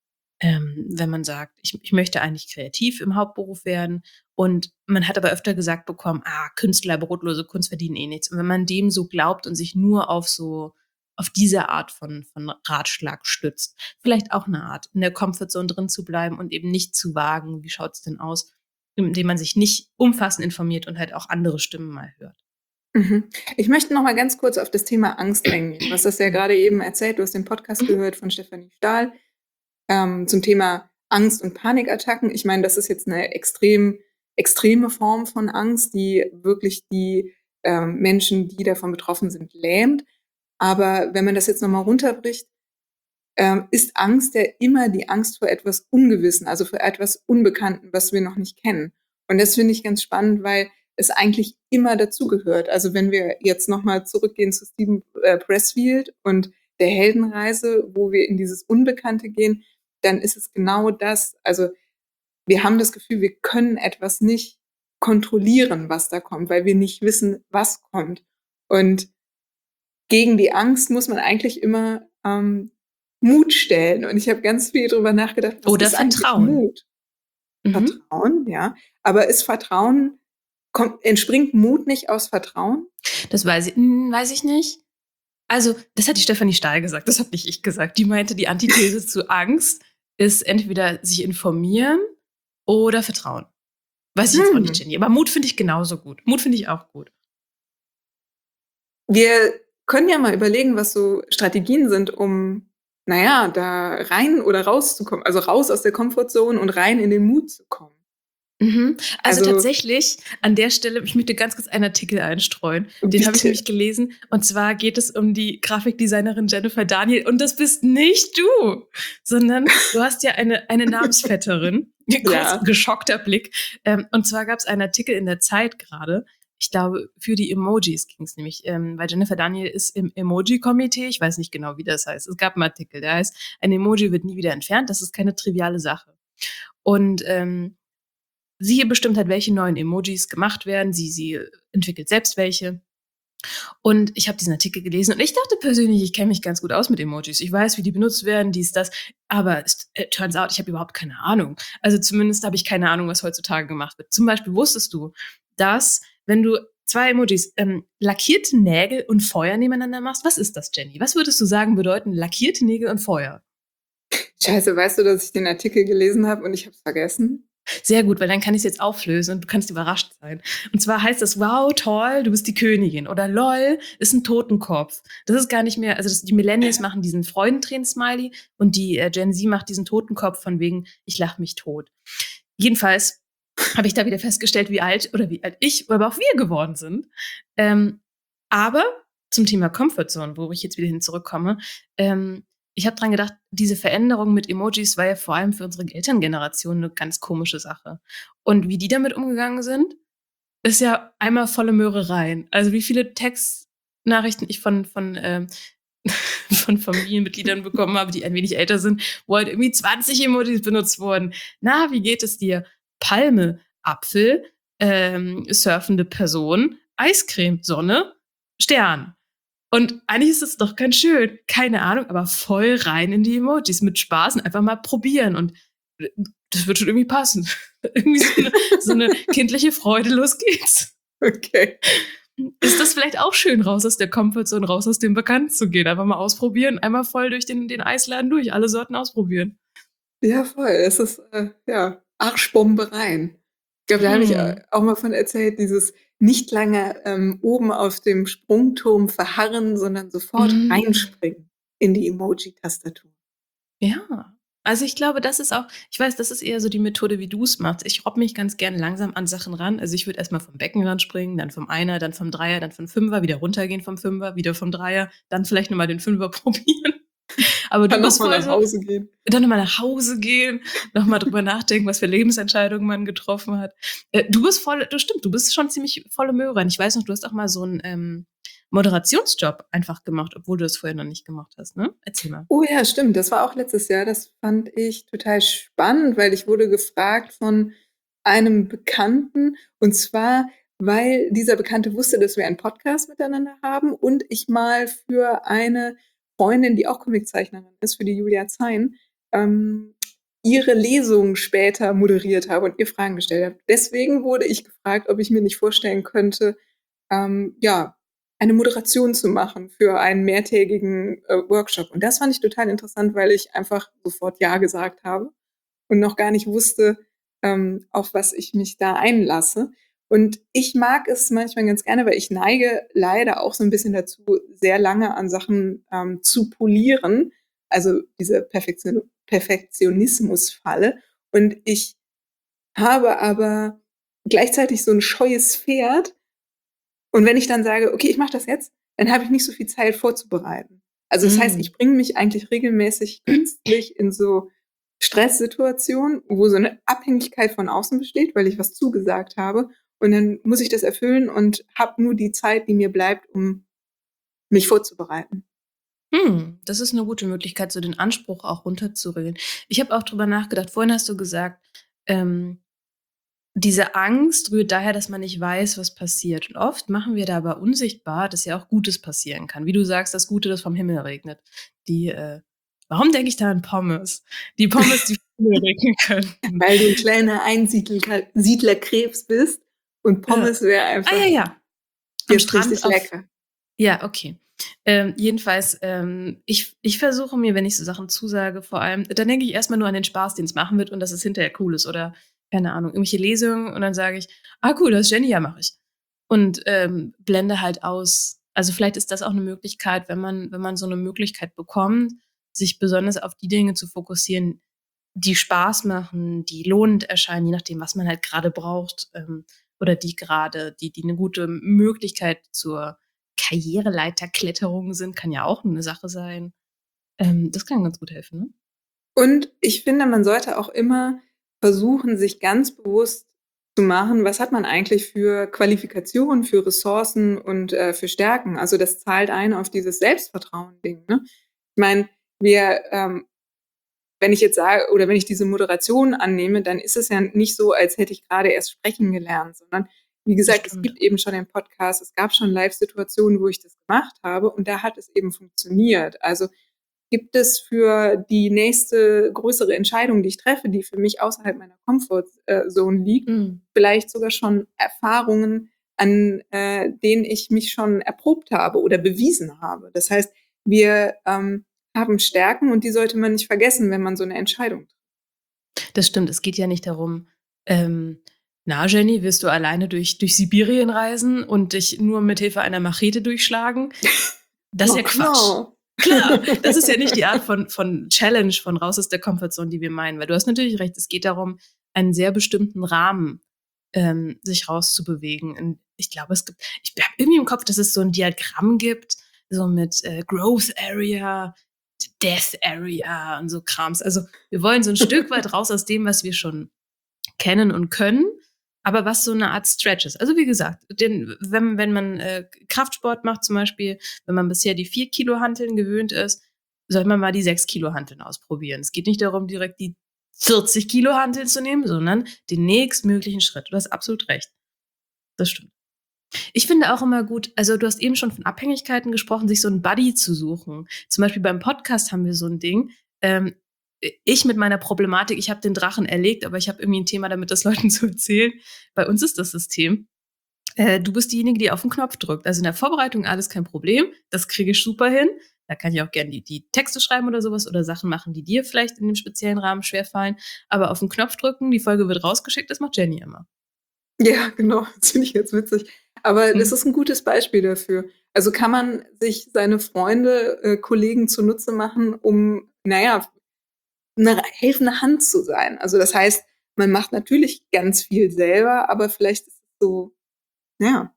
[SPEAKER 2] ähm, wenn man sagt, ich, ich möchte eigentlich kreativ im Hauptberuf werden, und man hat aber öfter gesagt bekommen, ah, Künstler, brotlose Kunst verdienen eh nichts. Und wenn man dem so glaubt und sich nur auf so, auf diese Art von, von Ratschlag stützt, vielleicht auch eine Art, in der Comfortzone drin zu bleiben und eben nicht zu wagen, wie schaut's denn aus, indem man sich nicht umfassend informiert und halt auch andere Stimmen mal hört.
[SPEAKER 1] Mhm. Ich möchte noch mal ganz kurz auf das Thema Angst eingehen. Du hast das ja gerade eben erzählt, du hast den Podcast
[SPEAKER 2] Mhm.
[SPEAKER 1] gehört von Stefanie Stahl ähm, zum Thema Angst und Panikattacken. Ich meine, das ist jetzt eine extrem extreme Form von Angst, die wirklich die ähm, Menschen, die davon betroffen sind, lähmt. Aber wenn man das jetzt noch mal runterbricht, ähm, ist Angst ja immer die Angst vor etwas Ungewissen, also vor etwas Unbekannten, was wir noch nicht kennen. Und das finde ich ganz spannend, weil es eigentlich immer dazugehört. Also wenn wir jetzt nochmal zurückgehen zu Steven äh, Pressfield und der Heldenreise, wo wir in dieses Unbekannte gehen, dann ist es genau das. Also wir haben das Gefühl, wir können etwas nicht kontrollieren, was da kommt, weil wir nicht wissen, was kommt. Und gegen die Angst muss man eigentlich immer ähm, Mut stellen. Und ich habe ganz viel darüber nachgedacht, was
[SPEAKER 2] Oder
[SPEAKER 1] ist eigentlich
[SPEAKER 2] Vertrauen.
[SPEAKER 1] Mut?
[SPEAKER 2] Mhm.
[SPEAKER 1] Vertrauen, ja. Aber ist Vertrauen, kommt, entspringt Mut nicht aus Vertrauen?
[SPEAKER 2] Das weiß ich, hm, weiß ich nicht. Also, das hat die Stefanie Stahl gesagt, das habe nicht ich gesagt. Die meinte, die Antithese zu Angst ist entweder sich informieren oder Vertrauen. Weiß ich jetzt auch nicht,
[SPEAKER 1] Hm.
[SPEAKER 2] Jenny. Aber Mut finde ich genauso gut. Mut finde ich auch gut.
[SPEAKER 1] Wir können ja mal überlegen, was so Strategien sind, um, naja, da rein oder rauszukommen. Also raus aus der Komfortzone und rein in den Mut zu kommen.
[SPEAKER 2] Mhm. Also,
[SPEAKER 1] Also-
[SPEAKER 2] tatsächlich, an der Stelle, ich möchte ganz kurz einen Artikel einstreuen. Den habe ich
[SPEAKER 1] Bitte.
[SPEAKER 2] nämlich gelesen. Und zwar geht es um die Grafikdesignerin Jennifer Daniel. Und das bist nicht du, sondern du hast ja eine, eine Namensvetterin. Kurz
[SPEAKER 1] Ja.
[SPEAKER 2] geschockter Blick. Ähm, und zwar gab es einen Artikel in der Zeit gerade. Ich glaube, für die Emojis ging es nämlich, ähm, weil Jennifer Daniel ist im Emoji-Komitee. Ich weiß nicht genau, wie das heißt. Es gab einen Artikel, der heißt, ein Emoji wird nie wieder entfernt. Das ist keine triviale Sache. Und ähm, sie bestimmt halt, welche neuen Emojis gemacht werden. Sie, sie entwickelt selbst welche. Und ich habe diesen Artikel gelesen und ich dachte persönlich, ich kenne mich ganz gut aus mit Emojis. Ich weiß, wie die benutzt werden, dies, das. Aber es it turns out, ich habe überhaupt keine Ahnung. Also zumindest habe ich keine Ahnung, was heutzutage gemacht wird. Zum Beispiel wusstest du, dass wenn du zwei Emojis, ähm, lackierte Nägel und Feuer nebeneinander machst, was ist das, Jenny? Was würdest du sagen bedeuten lackierte Nägel und Feuer?
[SPEAKER 1] Scheiße, weißt du, dass ich den Artikel gelesen habe und ich habe es vergessen?
[SPEAKER 2] Sehr gut, weil dann kann ich es jetzt auflösen und du kannst überrascht sein. Und zwar heißt das, wow, toll, du bist die Königin. Oder lol, ist ein Totenkopf. Das ist gar nicht mehr, also das, die Millennials machen diesen Freudentränen-Smiley und die äh, Gen Z macht diesen Totenkopf von wegen, ich lach mich tot. Jedenfalls habe ich da wieder festgestellt, wie alt oder wie alt ich, aber auch wir geworden sind. Ähm, aber zum Thema Comfortzone, wo ich jetzt wieder hin zurückkomme, ähm, ich habe dran gedacht, diese Veränderung mit Emojis war ja vor allem für unsere Elterngeneration eine ganz komische Sache. Und wie die damit umgegangen sind, ist ja einmal volle Möhre rein. Also wie viele Textnachrichten ich von, von, ähm, von Familienmitgliedern bekommen habe, die ein wenig älter sind, wo halt irgendwie zwanzig Emojis benutzt wurden. Na, wie geht es dir? Palme, Apfel, ähm, surfende Person, Eiscreme, Sonne, Stern. Und eigentlich ist es doch ganz schön. Keine Ahnung, aber voll rein in die Emojis mit Spaß und einfach mal probieren. Und das wird schon irgendwie passen. Irgendwie so eine, so eine kindliche Freude, los geht's.
[SPEAKER 1] Okay.
[SPEAKER 2] Ist das vielleicht auch schön, raus aus der Comfortzone, raus aus dem Bekannt zu gehen? Einfach mal ausprobieren, einmal voll durch den, den Eisladen durch, alle Sorten ausprobieren.
[SPEAKER 1] Ja, voll. Es ist, äh, ja, Arschbombe rein. Ich glaube, da habe ich äh,
[SPEAKER 2] Hm.
[SPEAKER 1] auch mal von erzählt, dieses nicht lange ähm, oben auf dem Sprungturm verharren, sondern sofort
[SPEAKER 2] Mm.
[SPEAKER 1] reinspringen in die Emoji-Tastatur.
[SPEAKER 2] Ja. Also ich glaube, das ist auch, ich weiß, das ist eher so die Methode, wie du es machst. Ich robb mich ganz gern langsam an Sachen ran. Also ich würde erstmal vom Beckenrand springen, dann vom Einer, dann vom Dreier, dann vom Fünfer, wieder runtergehen vom Fünfer, wieder vom Dreier, dann vielleicht nochmal den Fünfer probieren. Aber du
[SPEAKER 1] Dann
[SPEAKER 2] bist
[SPEAKER 1] nochmal
[SPEAKER 2] voll
[SPEAKER 1] nach
[SPEAKER 2] so,
[SPEAKER 1] Hause gehen.
[SPEAKER 2] dann nochmal nach Hause gehen, nochmal drüber nachdenken, was für Lebensentscheidungen man getroffen hat. Äh, du bist voll, du stimmt, du bist schon ziemlich volle Möhre. Ich weiß noch, du hast auch mal so einen ähm, Moderationsjob einfach gemacht, obwohl du das vorher noch nicht gemacht hast, ne? Erzähl mal.
[SPEAKER 1] Oh ja, stimmt. Das war auch letztes Jahr. Das fand ich total spannend, weil ich wurde gefragt von einem Bekannten. Und zwar, weil dieser Bekannte wusste, dass wir einen Podcast miteinander haben und ich mal für eine Freundin, die auch Comiczeichnerin ist, für die Julia Zein, ähm, ihre Lesung später moderiert habe und ihr Fragen gestellt habe. Deswegen wurde ich gefragt, ob ich mir nicht vorstellen könnte, ähm, ja, eine Moderation zu machen für einen mehrtägigen äh, Workshop. Und das fand ich total interessant, weil ich einfach sofort Ja gesagt habe und noch gar nicht wusste, ähm, auf was ich mich da einlasse. Und ich mag es manchmal ganz gerne, weil ich neige leider auch so ein bisschen dazu, sehr lange an Sachen ähm, zu polieren. Also diese Perfektion Perfektionismusfalle. Und ich habe aber gleichzeitig so ein scheues Pferd. Und wenn ich dann sage, okay, ich mache das jetzt, dann habe ich nicht so viel Zeit vorzubereiten. Also das heißt,
[SPEAKER 2] Mm.
[SPEAKER 1] ich bringe mich eigentlich regelmäßig künstlich in so Stresssituationen, wo so eine Abhängigkeit von außen besteht, weil ich was zugesagt habe. und dann muss ich das erfüllen und habe nur die Zeit, die mir bleibt, um mich vorzubereiten.
[SPEAKER 2] Hm, das ist eine gute Möglichkeit, so den Anspruch auch runterzuregeln. Ich habe auch drüber nachgedacht. Vorhin hast du gesagt, ähm, diese Angst rührt daher, dass man nicht weiß, was passiert. Und oft machen wir da aber unsichtbar, dass ja auch Gutes passieren kann. Wie du sagst, das Gute, das vom Himmel regnet. Die, äh warum denke ich da an Pommes? Die Pommes, die vom Himmel regnen könnten.
[SPEAKER 1] Weil du 'n kleiner Einsiedler Siedlerkrebs bist und
[SPEAKER 2] Ja.
[SPEAKER 1] Pommes wäre
[SPEAKER 2] Ah, ja,
[SPEAKER 1] einfach
[SPEAKER 2] ja. Am
[SPEAKER 1] jetzt
[SPEAKER 2] Strand
[SPEAKER 1] richtig
[SPEAKER 2] auf
[SPEAKER 1] lecker.
[SPEAKER 2] Ja, okay. Ähm, jedenfalls, ähm, ich ich versuche mir, wenn ich so Sachen zusage, vor allem dann denke ich erst mal nur an den Spaß, den es machen wird und dass es hinterher cool ist oder, keine Ahnung, irgendwelche Lesungen und dann sage ich: „Ah cool, das ist Jenny, ja, mache ich.“ Und, ähm, blende halt aus. Also, vielleicht ist das auch 'ne Möglichkeit, wenn man wenn man so 'ne Möglichkeit bekommt, sich besonders auf die Dinge zu fokussieren, die Spaß machen, die lohnend erscheinen, je nachdem, was man halt grade braucht, ähm, oder die grade die die 'ne gute Möglichkeit zur Karriereleiterkletterung sind, kann ja auch 'ne Sache sein. Ähm, das kann ganz gut helfen, ne?
[SPEAKER 1] Und ich finde, man sollte auch immer versuchen, sich ganz bewusst zu machen, was hat man eigentlich für Qualifikationen, für Ressourcen und, äh, für Stärken. Also, das zahlt ein auf dieses Selbstvertrauen-Ding, ne? Ich meine, wir, ähm wenn ich jetzt sage oder wenn ich diese Moderation annehme, dann ist es ja nicht so, als hätte ich grade erst sprechen gelernt, sondern wie
[SPEAKER 2] Das
[SPEAKER 1] gesagt, es
[SPEAKER 2] stimmt.
[SPEAKER 1] gibt eben schon den Podcast, es gab schon Live-Situationen, wo ich das gemacht habe und da hat es eben funktioniert. Also, gibt es für die nächste größere Entscheidung, die ich treffe, die für mich außerhalb meiner Comfort äh, Zone liegt,
[SPEAKER 2] Mhm.
[SPEAKER 1] vielleicht sogar schon Erfahrungen, an, äh, denen ich mich schon erprobt habe oder bewiesen habe. Das heißt, wir, ähm, haben Stärken und die sollte man nicht vergessen, wenn man so 'ne Entscheidung trifft.
[SPEAKER 2] Das stimmt. Es geht ja nicht darum, ähm: „Na Jenny, willst du alleine durch durch Sibirien reisen und dich nur mit Hilfe einer Machete durchschlagen?“ Das ist
[SPEAKER 1] Oh
[SPEAKER 2] ja Quatsch.
[SPEAKER 1] klar.
[SPEAKER 2] Klar, das ist ja nicht die Art von von Challenge, von raus aus der Comfortzone, die wir meinen. Weil du hast natürlich recht, es geht darum, einen sehr bestimmten Rahmen, ähm, sich rauszubewegen. Und ich glaube, es gibt ich habe irgendwie im Kopf, dass es so 'n Diagramm gibt, so mit, äh, Growth Area, D Death Area und so Krams. Also, wir wollen so 'n Stück weit raus aus dem, was wir schon kennen und können, aber was so 'ne Art Stretch ist. Also, wie gesagt, den wenn wenn man, äh, Kraftsport macht zum Beispiel, wenn man bisher die vier Kilo Hanteln gewöhnt ist, soll man mal die sechs Kilo Hanteln ausprobieren. Es geht nicht darum, direkt die vierzig Kilo Hanteln zu nehmen, sondern den nächstmöglichen Schritt. Du hast absolut recht. Das stimmt. Ich finde auch immer gut also, du hast eben schon von Abhängigkeiten gesprochen, sich so 'n Buddy zu suchen. Zum Beispiel beim Podcast haben wir so 'n Ding, ähm, i ich mit meiner Problematik, ich habe den Drachen erlegt, aber ich habe irgendwie 'n Thema damit, das Leuten zu erzählen. Bei uns ist das System, äh, du bist diejenige, die auf 'n Knopf drückt. Also, in der Vorbereitung alles kein Problem, das kriege ich super hin. Da kann ich auch gern die die Texte schreiben oder so was oder Sachen machen, die dir vielleicht in dem speziellen Rahmen schwerfallen. Aber auf 'n Knopf drücken, die Folge wird rausgeschickt, das macht Jenny immer.
[SPEAKER 1] Ja, genau, das finde ich jetzt witzig. Aber das
[SPEAKER 2] Mhm.
[SPEAKER 1] ist 'n gutes Beispiel dafür. Also, kann man sich seine Freunde, äh, Kollegen zunutze machen, um, na ja, 'ne helfende Hand zu sein. Also, das heißt, man macht natürlich ganz viel selber, aber vielleicht ist es so, ja,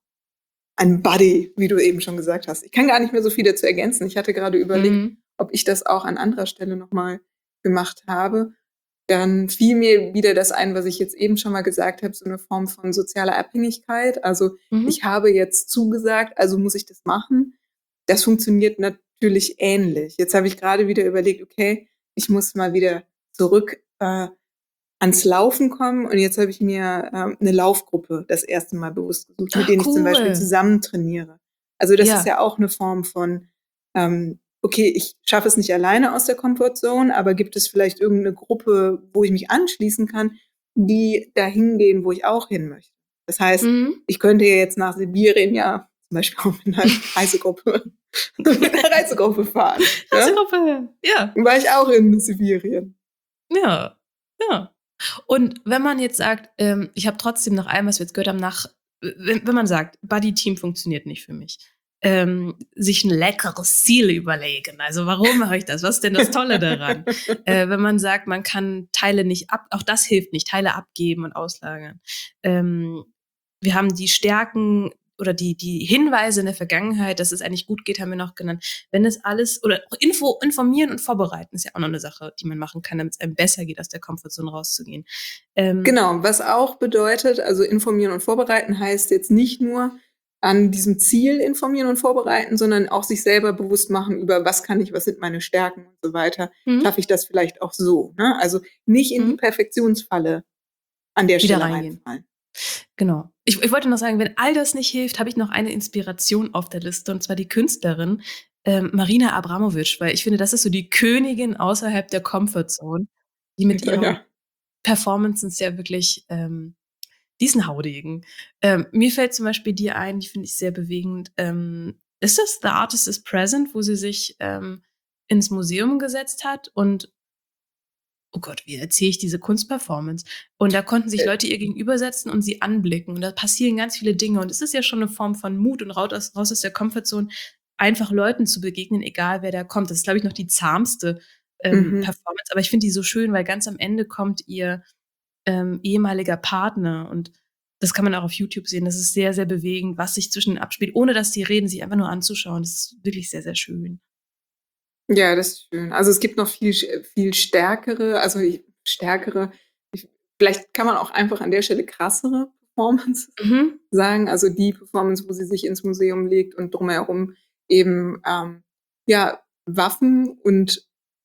[SPEAKER 1] ein Buddy, wie du eben schon gesagt hast. Ich kann gar nicht mehr so viel dazu ergänzen. Ich hatte grade überlegt,
[SPEAKER 2] Mhm.
[SPEAKER 1] ob ich das auch an anderer Stelle noch mal gemacht habe. Dann fiel mir wieder das ein, was ich jetzt eben schon mal gesagt habe, so 'ne Form von sozialer Abhängigkeit. Also,
[SPEAKER 2] Mhm.
[SPEAKER 1] ich habe jetzt zugesagt, also muss ich das machen. Das funktioniert natürlich ähnlich. Jetzt habe ich grade wieder überlegt: „Okay, ich muss mal wieder zurück, äh, ans Laufen kommen.“ Und jetzt habe ich mir, ähm, 'ne Laufgruppe das erste Mal bewusst gesucht, mit
[SPEAKER 2] Ach,
[SPEAKER 1] denen ich zum Beispiel
[SPEAKER 2] cool.
[SPEAKER 1] zusammen trainiere. Also, das ist
[SPEAKER 2] Ja.
[SPEAKER 1] ja auch 'ne Form von, ähm: „Okay, ich schaffe es nicht alleine aus der Comfort Zone, aber gibt es vielleicht irgend 'ne Gruppe, wo ich mich anschließen kann, die dahin gehen, wo ich auch hin möchte?“ Das heißt,
[SPEAKER 2] Mhm.
[SPEAKER 1] ich könnte ja jetzt nach Sibirien ja zum Beispiel auch mit 'ner Reisegruppe mit 'ner Reisegruppe fahren, ne?
[SPEAKER 2] Reisegruppe, ja.
[SPEAKER 1] War ich auch in Sibirien.
[SPEAKER 2] Ja, ja. Und wenn man jetzt sagt, ähm: „Ich habe trotzdem nach allem, was wir jetzt gehört haben, nach“ w wenn wenn man sagt: „Buddy-Team funktioniert nicht für mich“, ähm, sich 'n leckeres Ziel überlegen. Also, warum mache ich das? Was ist denn das Tolle daran? Äh, wenn man sagt, man kann Teile nicht ab auch das hilft nicht, Teile abgeben und auslagern. Ähm, wir haben die Stärken oder die die Hinweise in der Vergangenheit, dass es eigentlich gut geht, haben wir noch genannt. Wenn es alles oder auch Info informieren und vorbereiten ist ja auch noch 'ne Sache, die man machen kann, damit's einem besser geht, aus der Komfortzone rauszugehen. Ähm
[SPEAKER 1] Genau, was auch bedeutet, also informieren und vorbereiten heißt jetzt nicht nur an diesem Ziel informieren und vorbereiten, sondern auch sich selber bewusst machen über: „Was kann ich, was sind meine Stärken“ und so weiter.
[SPEAKER 2] Mhm.
[SPEAKER 1] Schaffe ich das vielleicht auch so, ne? Also, nicht in die
[SPEAKER 2] Mhm.
[SPEAKER 1] Perfektionsfalle an der
[SPEAKER 2] Wieder
[SPEAKER 1] Stelle
[SPEAKER 2] reingehen.
[SPEAKER 1] reinfallen.
[SPEAKER 2] Genau. Ich ich wollte noch sagen, wenn all das nicht hilft, habe ich noch eine Inspiration auf der Liste, und zwar die Künstlerin, ähm, Marina Abramović, weil ich finde, das ist so die Königin außerhalb der Comfort-Zone, die mit
[SPEAKER 1] Ja,
[SPEAKER 2] ihren
[SPEAKER 1] ja.
[SPEAKER 2] Performances ja wirklich, ähm die ist 'n Haudegen. Ähm, mir fällt zum Beispiel die ein, die finde ich sehr bewegend. Ähm, ist das „The Artist is Present“, wo sie sich, ähm, ins Museum gesetzt hat und oh Gott, wie erzähle ich diese Kunstperformance? Und da konnten sich
[SPEAKER 1] Äh
[SPEAKER 2] Leute ihr gegenübersetzen und sie anblicken. Und da passieren ganz viele Dinge. Und es ist ja schon 'ne Form von Mut und raut aus raus aus der Comfort-Zone, einfach Leuten zu begegnen, egal wer da kommt. Das ist, glaube ich, noch die zahmste, ähm,
[SPEAKER 1] Mhm.
[SPEAKER 2] Performance, aber ich finde die so schön, weil ganz am Ende kommt ihr, ähm, ehemaliger Partner und das kann man auch auf YouTube sehen. Das ist sehr, sehr bewegend, was sich zwischen ihnen abspielt, ohne dass die reden, sich einfach nur anzuschauen. Das ist wirklich sehr, sehr schön.
[SPEAKER 1] Ja, das ist schön. Also, es gibt noch viel sch viel stärkere also, i stärkere ich vielleicht kann man auch einfach an der Stelle krassere Performances
[SPEAKER 2] Mhm.
[SPEAKER 1] sagen. Also, die Performance, wo sie sich ins Museum legt und drumherum eben, ähm, ja, Waffen und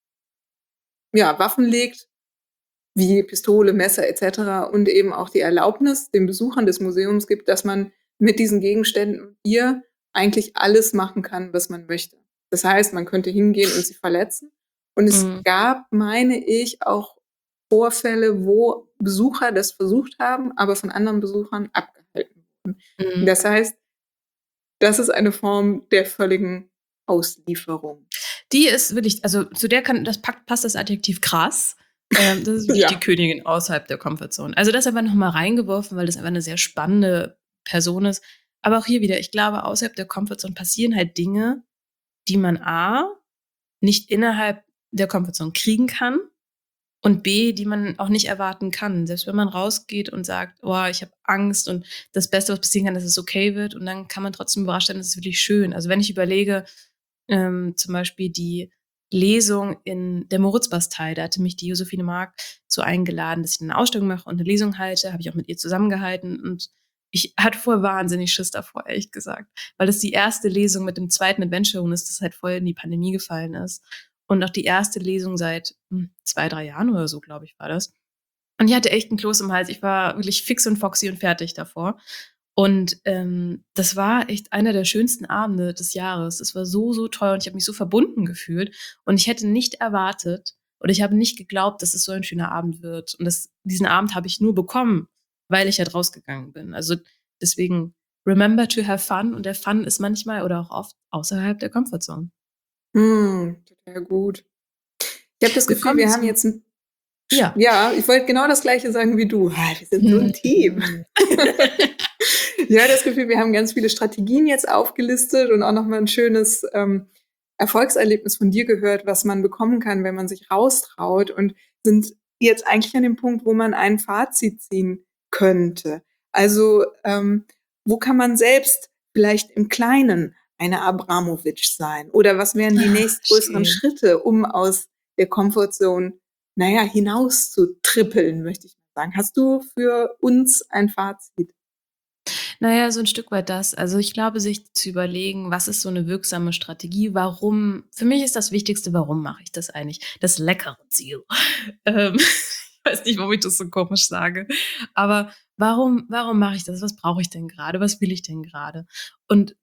[SPEAKER 1] ja, Waffen legt, wie Pistole, Messer et cetera und eben auch die Erlaubnis den Besuchern des Museums gibt, dass man mit diesen Gegenständen ihr eigentlich alles machen kann, was man möchte. Das heißt, man könnte hingehen und sie verletzen. Und es
[SPEAKER 2] Mhm.
[SPEAKER 1] gab, meine ich, auch Vorfälle, wo Besucher das versucht haben, aber von anderen Besuchern abgehalten wurden.
[SPEAKER 2] Mhm.
[SPEAKER 1] Das heißt das ist eine Form der völligen Auslieferung.
[SPEAKER 2] Die ist wirklich also, zu der kann das packt passt das Adjektiv krass. Ähm, das ist wirklich die
[SPEAKER 1] Ja.
[SPEAKER 2] Königin außerhalb der Comfort-Zone. Also, das einfach noch mal reingeworfen, weil das einfach 'ne sehr spannende Person ist. Aber auch hier wieder, ich glaube, außerhalb der Comfort-Zone passieren halt Dinge, die man A nicht innerhalb der Comfort-Zone kriegen kann und B, die man auch nicht erwarten kann. Selbst wenn man rausgeht und sagt: „Oh, ich habe Angst und das Beste, was passieren kann, dass es okay wird“, und dann kann man trotzdem überrascht sein, es ist wirklich schön. Also, wenn ich überlege, ähm, zum Beispiel die Lesung in der Moritzbastei, da hatte mich die Josephine Mark zu eingeladen, dass ich 'ne Ausstellung mache und 'ne Lesung halte, habe ich auch mit ihr zusammengehalten und ich hatte vorher wahnsinnig Schiss davor, ehrlich gesagt, weil das die erste Lesung mit dem zweiten Adventure Room ist, das halt voll in die Pandemie gefallen ist und auch die erste Lesung seit, hm, zwei, drei Jahren oder so, glaube ich, war das. Und ich hatte echt 'n Kloß im Hals. Ich war wirklich fix und foxy und fertig davor. Und, ähm, das war echt einer der schönsten Abende des Jahres. Es war so, so toll und ich habe mich so verbunden gefühlt und ich hätte nicht erwartet oder ich habe nicht geglaubt, dass es so ein schöner Abend wird. Und das diesen Abend habe ich nur bekommen, weil ich halt rausgegangen bin. Also, deswegen remember to have fun und der Fun ist manchmal oder auch oft außerhalb der Comfort-Zone.
[SPEAKER 1] Mhm, total gut. Ich habe das
[SPEAKER 2] Wir
[SPEAKER 1] Gefühl,
[SPEAKER 2] kommen
[SPEAKER 1] wir haben
[SPEAKER 2] zum
[SPEAKER 1] jetzt 'n sch
[SPEAKER 2] Ja.
[SPEAKER 1] ja, ich wollte genau das Gleiche sagen wie du. Ha, wir sind so 'n Team.
[SPEAKER 2] Mhm.
[SPEAKER 1] Ja, das Gefühl, wir haben ganz viele Strategien jetzt aufgelistet und auch noch mal 'n schönes, ähm, Erfolgserlebnis von dir gehört, was man bekommen kann, wenn man sich raustraut und sind jetzt eigentlich an dem Punkt, wo man ein Fazit ziehen könnte. Also, ähm, wo kann man selbst vielleicht im Kleinen eine Abramović sein? Oder was wären die
[SPEAKER 2] Ah,
[SPEAKER 1] nächstgrößeren
[SPEAKER 2] schön.
[SPEAKER 1] Schritte, um aus der Comfort-Zone, na ja, hinauszutrippeln, möchte ich mal sagen. Hast du für uns ein Fazit?
[SPEAKER 2] Na ja, so 'n Stück weit das. Also, ich glaube, sich zu überlegen: „Was ist so 'ne wirksame Strategie? Warum“ für mich ist das Wichtigste: „Warum mache ich das eigentlich?“ Das leckere Ziel. Ähm, ich weiß nicht, warum ich das so komisch sage, aber warum warum mache ich das? Was brauche ich denn grade? Was will ich denn grade? Und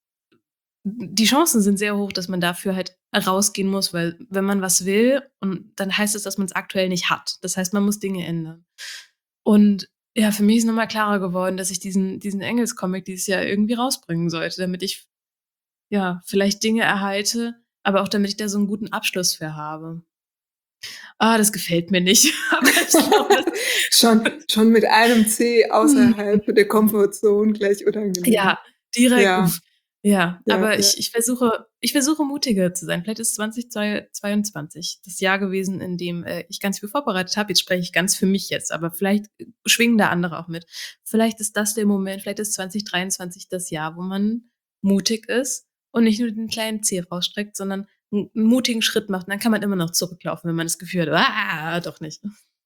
[SPEAKER 2] die Chancen sind sehr hoch, dass man dafür halt rausgehen muss, weil wenn man was will und dann heißt es, dass man's aktuell nicht hat. Das heißt, man muss Dinge ändern. Und ja, für mich ist noch mal klarer geworden, dass ich diesen diesen Engels-Comic dieses Jahr irgendwie rausbringen sollte, damit ich, ja, vielleicht Dinge erhalte, aber auch damit ich da so 'n guten Abschluss für habe. Ah, das gefällt mir nicht, aber ich glaube, das
[SPEAKER 1] Schon schon mit einem C
[SPEAKER 2] Mhm.
[SPEAKER 1] außerhalb der Comfort-Zone gleich
[SPEAKER 2] Ja,
[SPEAKER 1] unangenehm.
[SPEAKER 2] direkt,
[SPEAKER 1] Ja.
[SPEAKER 2] uff. Ja,
[SPEAKER 1] Ja,
[SPEAKER 2] aber
[SPEAKER 1] ja.
[SPEAKER 2] ich ich versuche ich versuche mutiger zu sein. Vielleicht ist zwanzig zweiundzwanzig das Jahr gewesen, in dem, äh, ich ganz viel vorbereitet habe. Jetzt spreche ich ganz für mich jetzt, aber vielleicht, äh, schwingen da andere auch mit. Vielleicht ist das der Moment, vielleicht ist zwanzig dreiundzwanzig das Jahr, wo man mutig ist und nicht nur den kleinen Zeh rausstreckt, sondern 'n 'n mutigen Schritt macht. Und dann kann man immer noch zurücklaufen, wenn man das Gefühl hat: „Ah, doch nicht."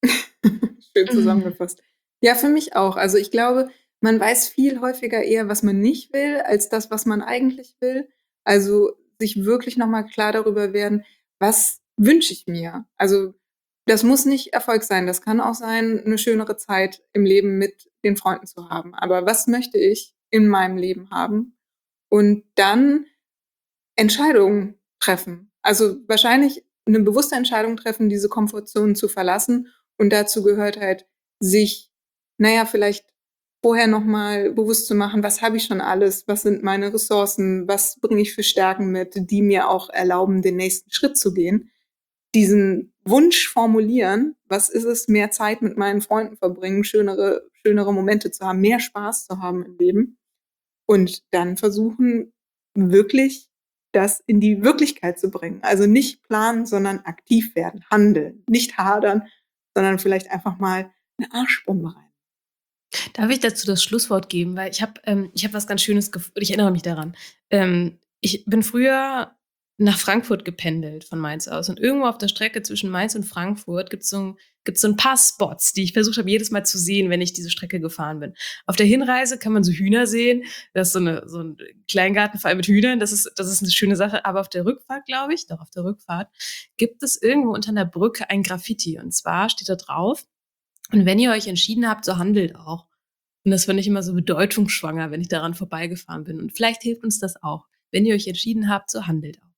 [SPEAKER 1] Schön
[SPEAKER 2] Mhm.
[SPEAKER 1] zusammengefasst. Ja, für mich auch. Also, ich glaube, man weiß viel häufiger eher, was man nicht will, als das, was man eigentlich will. Also, sich wirklich noch mal klar darüber werden: „Was wünsche ich mir?“ Also, das muss nicht Erfolg sein. Das kann auch sein, 'ne schönere Zeit im Leben mit den Freunden zu haben. Aber was möchte ich in meinem Leben haben? Und dann Entscheidungen treffen. Also, wahrscheinlich 'ne bewusste Entscheidung treffen, diese Komfortzone zu verlassen. Und dazu gehört halt, sich, na ja, vielleicht vorher noch mal bewusst zu machen: „Was habe ich schon alles? Was sind meine Ressourcen? Was bringe ich für Stärken mit, die mir auch erlauben, den nächsten Schritt zu gehen?“ Diesen Wunsch formulieren: „Was ist es, mehr Zeit mit meinen Freunden verbringen, schönere schönere Momente zu haben, mehr Spaß zu haben im Leben.“ Und dann versuchen, wirklich das in die Wirklichkeit zu bringen. Also, nicht planen, sondern aktiv werden, handeln. Nicht hadern, sondern vielleicht einfach mal 'ne Arschbombe rein.
[SPEAKER 2] Darf ich dazu das Schlusswort geben? Weil ich habe ähm, ich habe was ganz Schönes gef ich erinnere mich daran. Ähm, ich bin früher nach Frankfurt gependelt von Mainz aus und irgendwo auf der Strecke zwischen Mainz und Frankfurt gibt's so 'n gibt's so 'n paar Spots, die ich versucht habe, jedes Mal zu sehen, wenn ich diese Strecke gefahren bin. Auf der Hinreise kann man so Hühner sehen. Da ist so 'ne so 'n Kleingarten vor allem mit Hühnern. Das ist das ist 'ne schöne Sache. Aber auf der Rückfahrt, glaube ich doch, auf der Rückfahrt gibt es irgendwo unter 'ner Brücke ein Graffiti. Und zwar steht da drauf: „Und wenn ihr euch entschieden habt, so handelt auch.“ Und das fand ich immer so bedeutungsschwanger, wenn ich daran vorbeigefahren bin. Und vielleicht hilft uns das auch. Wenn ihr euch entschieden habt, so handelt auch.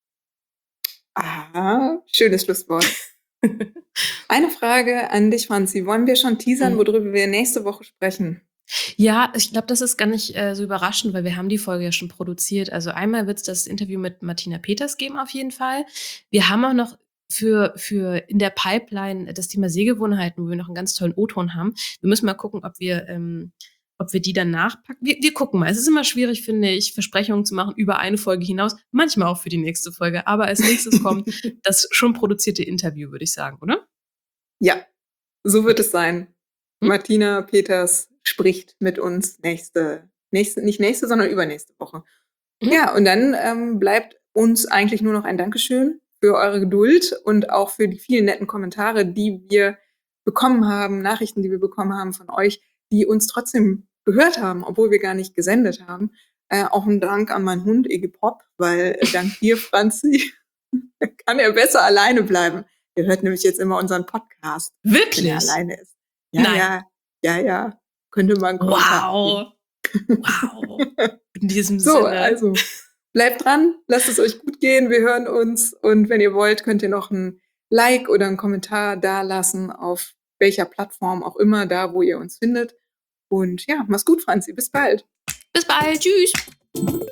[SPEAKER 1] Aha, schönes Schlusswort. Eine Frage an dich, Franzi. Wollen wir schon teasern,
[SPEAKER 2] Mhm.
[SPEAKER 1] worüber wir nächste Woche sprechen?
[SPEAKER 2] Ja, ich glaube, das ist gar nicht, äh, so überraschend, weil wir haben die Folge ja schon produziert. Also, einmal wird's das Interview mit Martina Peters geben auf jeden Fall. Wir haben auch noch für für in der Pipeline das Thema Sehgewohnheiten, wo wir noch 'n ganz tollen O-Ton haben. Wir müssen mal gucken, ob wir ähm, ob wir die dann nachpacken. Wir wir gucken mal. Es ist immer schwierig, finde ich, Versprechungen zu machen über eine Folge hinaus, manchmal auch für die nächste Folge. Aber als Nächstes kommt das schon produzierte Interview, würde ich sagen, oder?
[SPEAKER 1] Ja, so wird
[SPEAKER 2] Gut.
[SPEAKER 1] es sein.
[SPEAKER 2] Mhm.
[SPEAKER 1] Martina Peters spricht mit uns nächste nächste nicht nächste, sondern übernächste Woche.
[SPEAKER 2] Mhm.
[SPEAKER 1] Ja, und dann, ähm, bleibt uns eigentlich nur noch ein Dankeschön für eure Geduld und auch für die vielen netten Kommentare, die wir bekommen haben Nachrichten, die wir bekommen haben von euch, die uns trotzdem gehört haben, obwohl wir gar nicht gesendet haben. Äh, auch 'n Dank an meinen Hund Iggy Pop, weil dank dir, Franzi, kann er besser alleine bleiben. Der hört nämlich jetzt immer unseren Podcast, wenn er
[SPEAKER 2] Wirklich?
[SPEAKER 1] alleine ist. Ja,
[SPEAKER 2] Nein.
[SPEAKER 1] ja, ja, ja. Könnte mal 'n Kommentar abgeben.
[SPEAKER 2] Wow. Wow. In diesem
[SPEAKER 1] So,
[SPEAKER 2] Sinne.
[SPEAKER 1] also, bleibt dran, lasst es euch gut gehen. Wir hören uns und wenn ihr wollt, könnt ihr noch 'n Like oder 'n Kommentar dalassen, auf welcher Plattform auch immer, da, wo ihr uns findet. Und ja, mach's gut, Franzi. Bis bald.
[SPEAKER 2] Bis bald. Tschüss.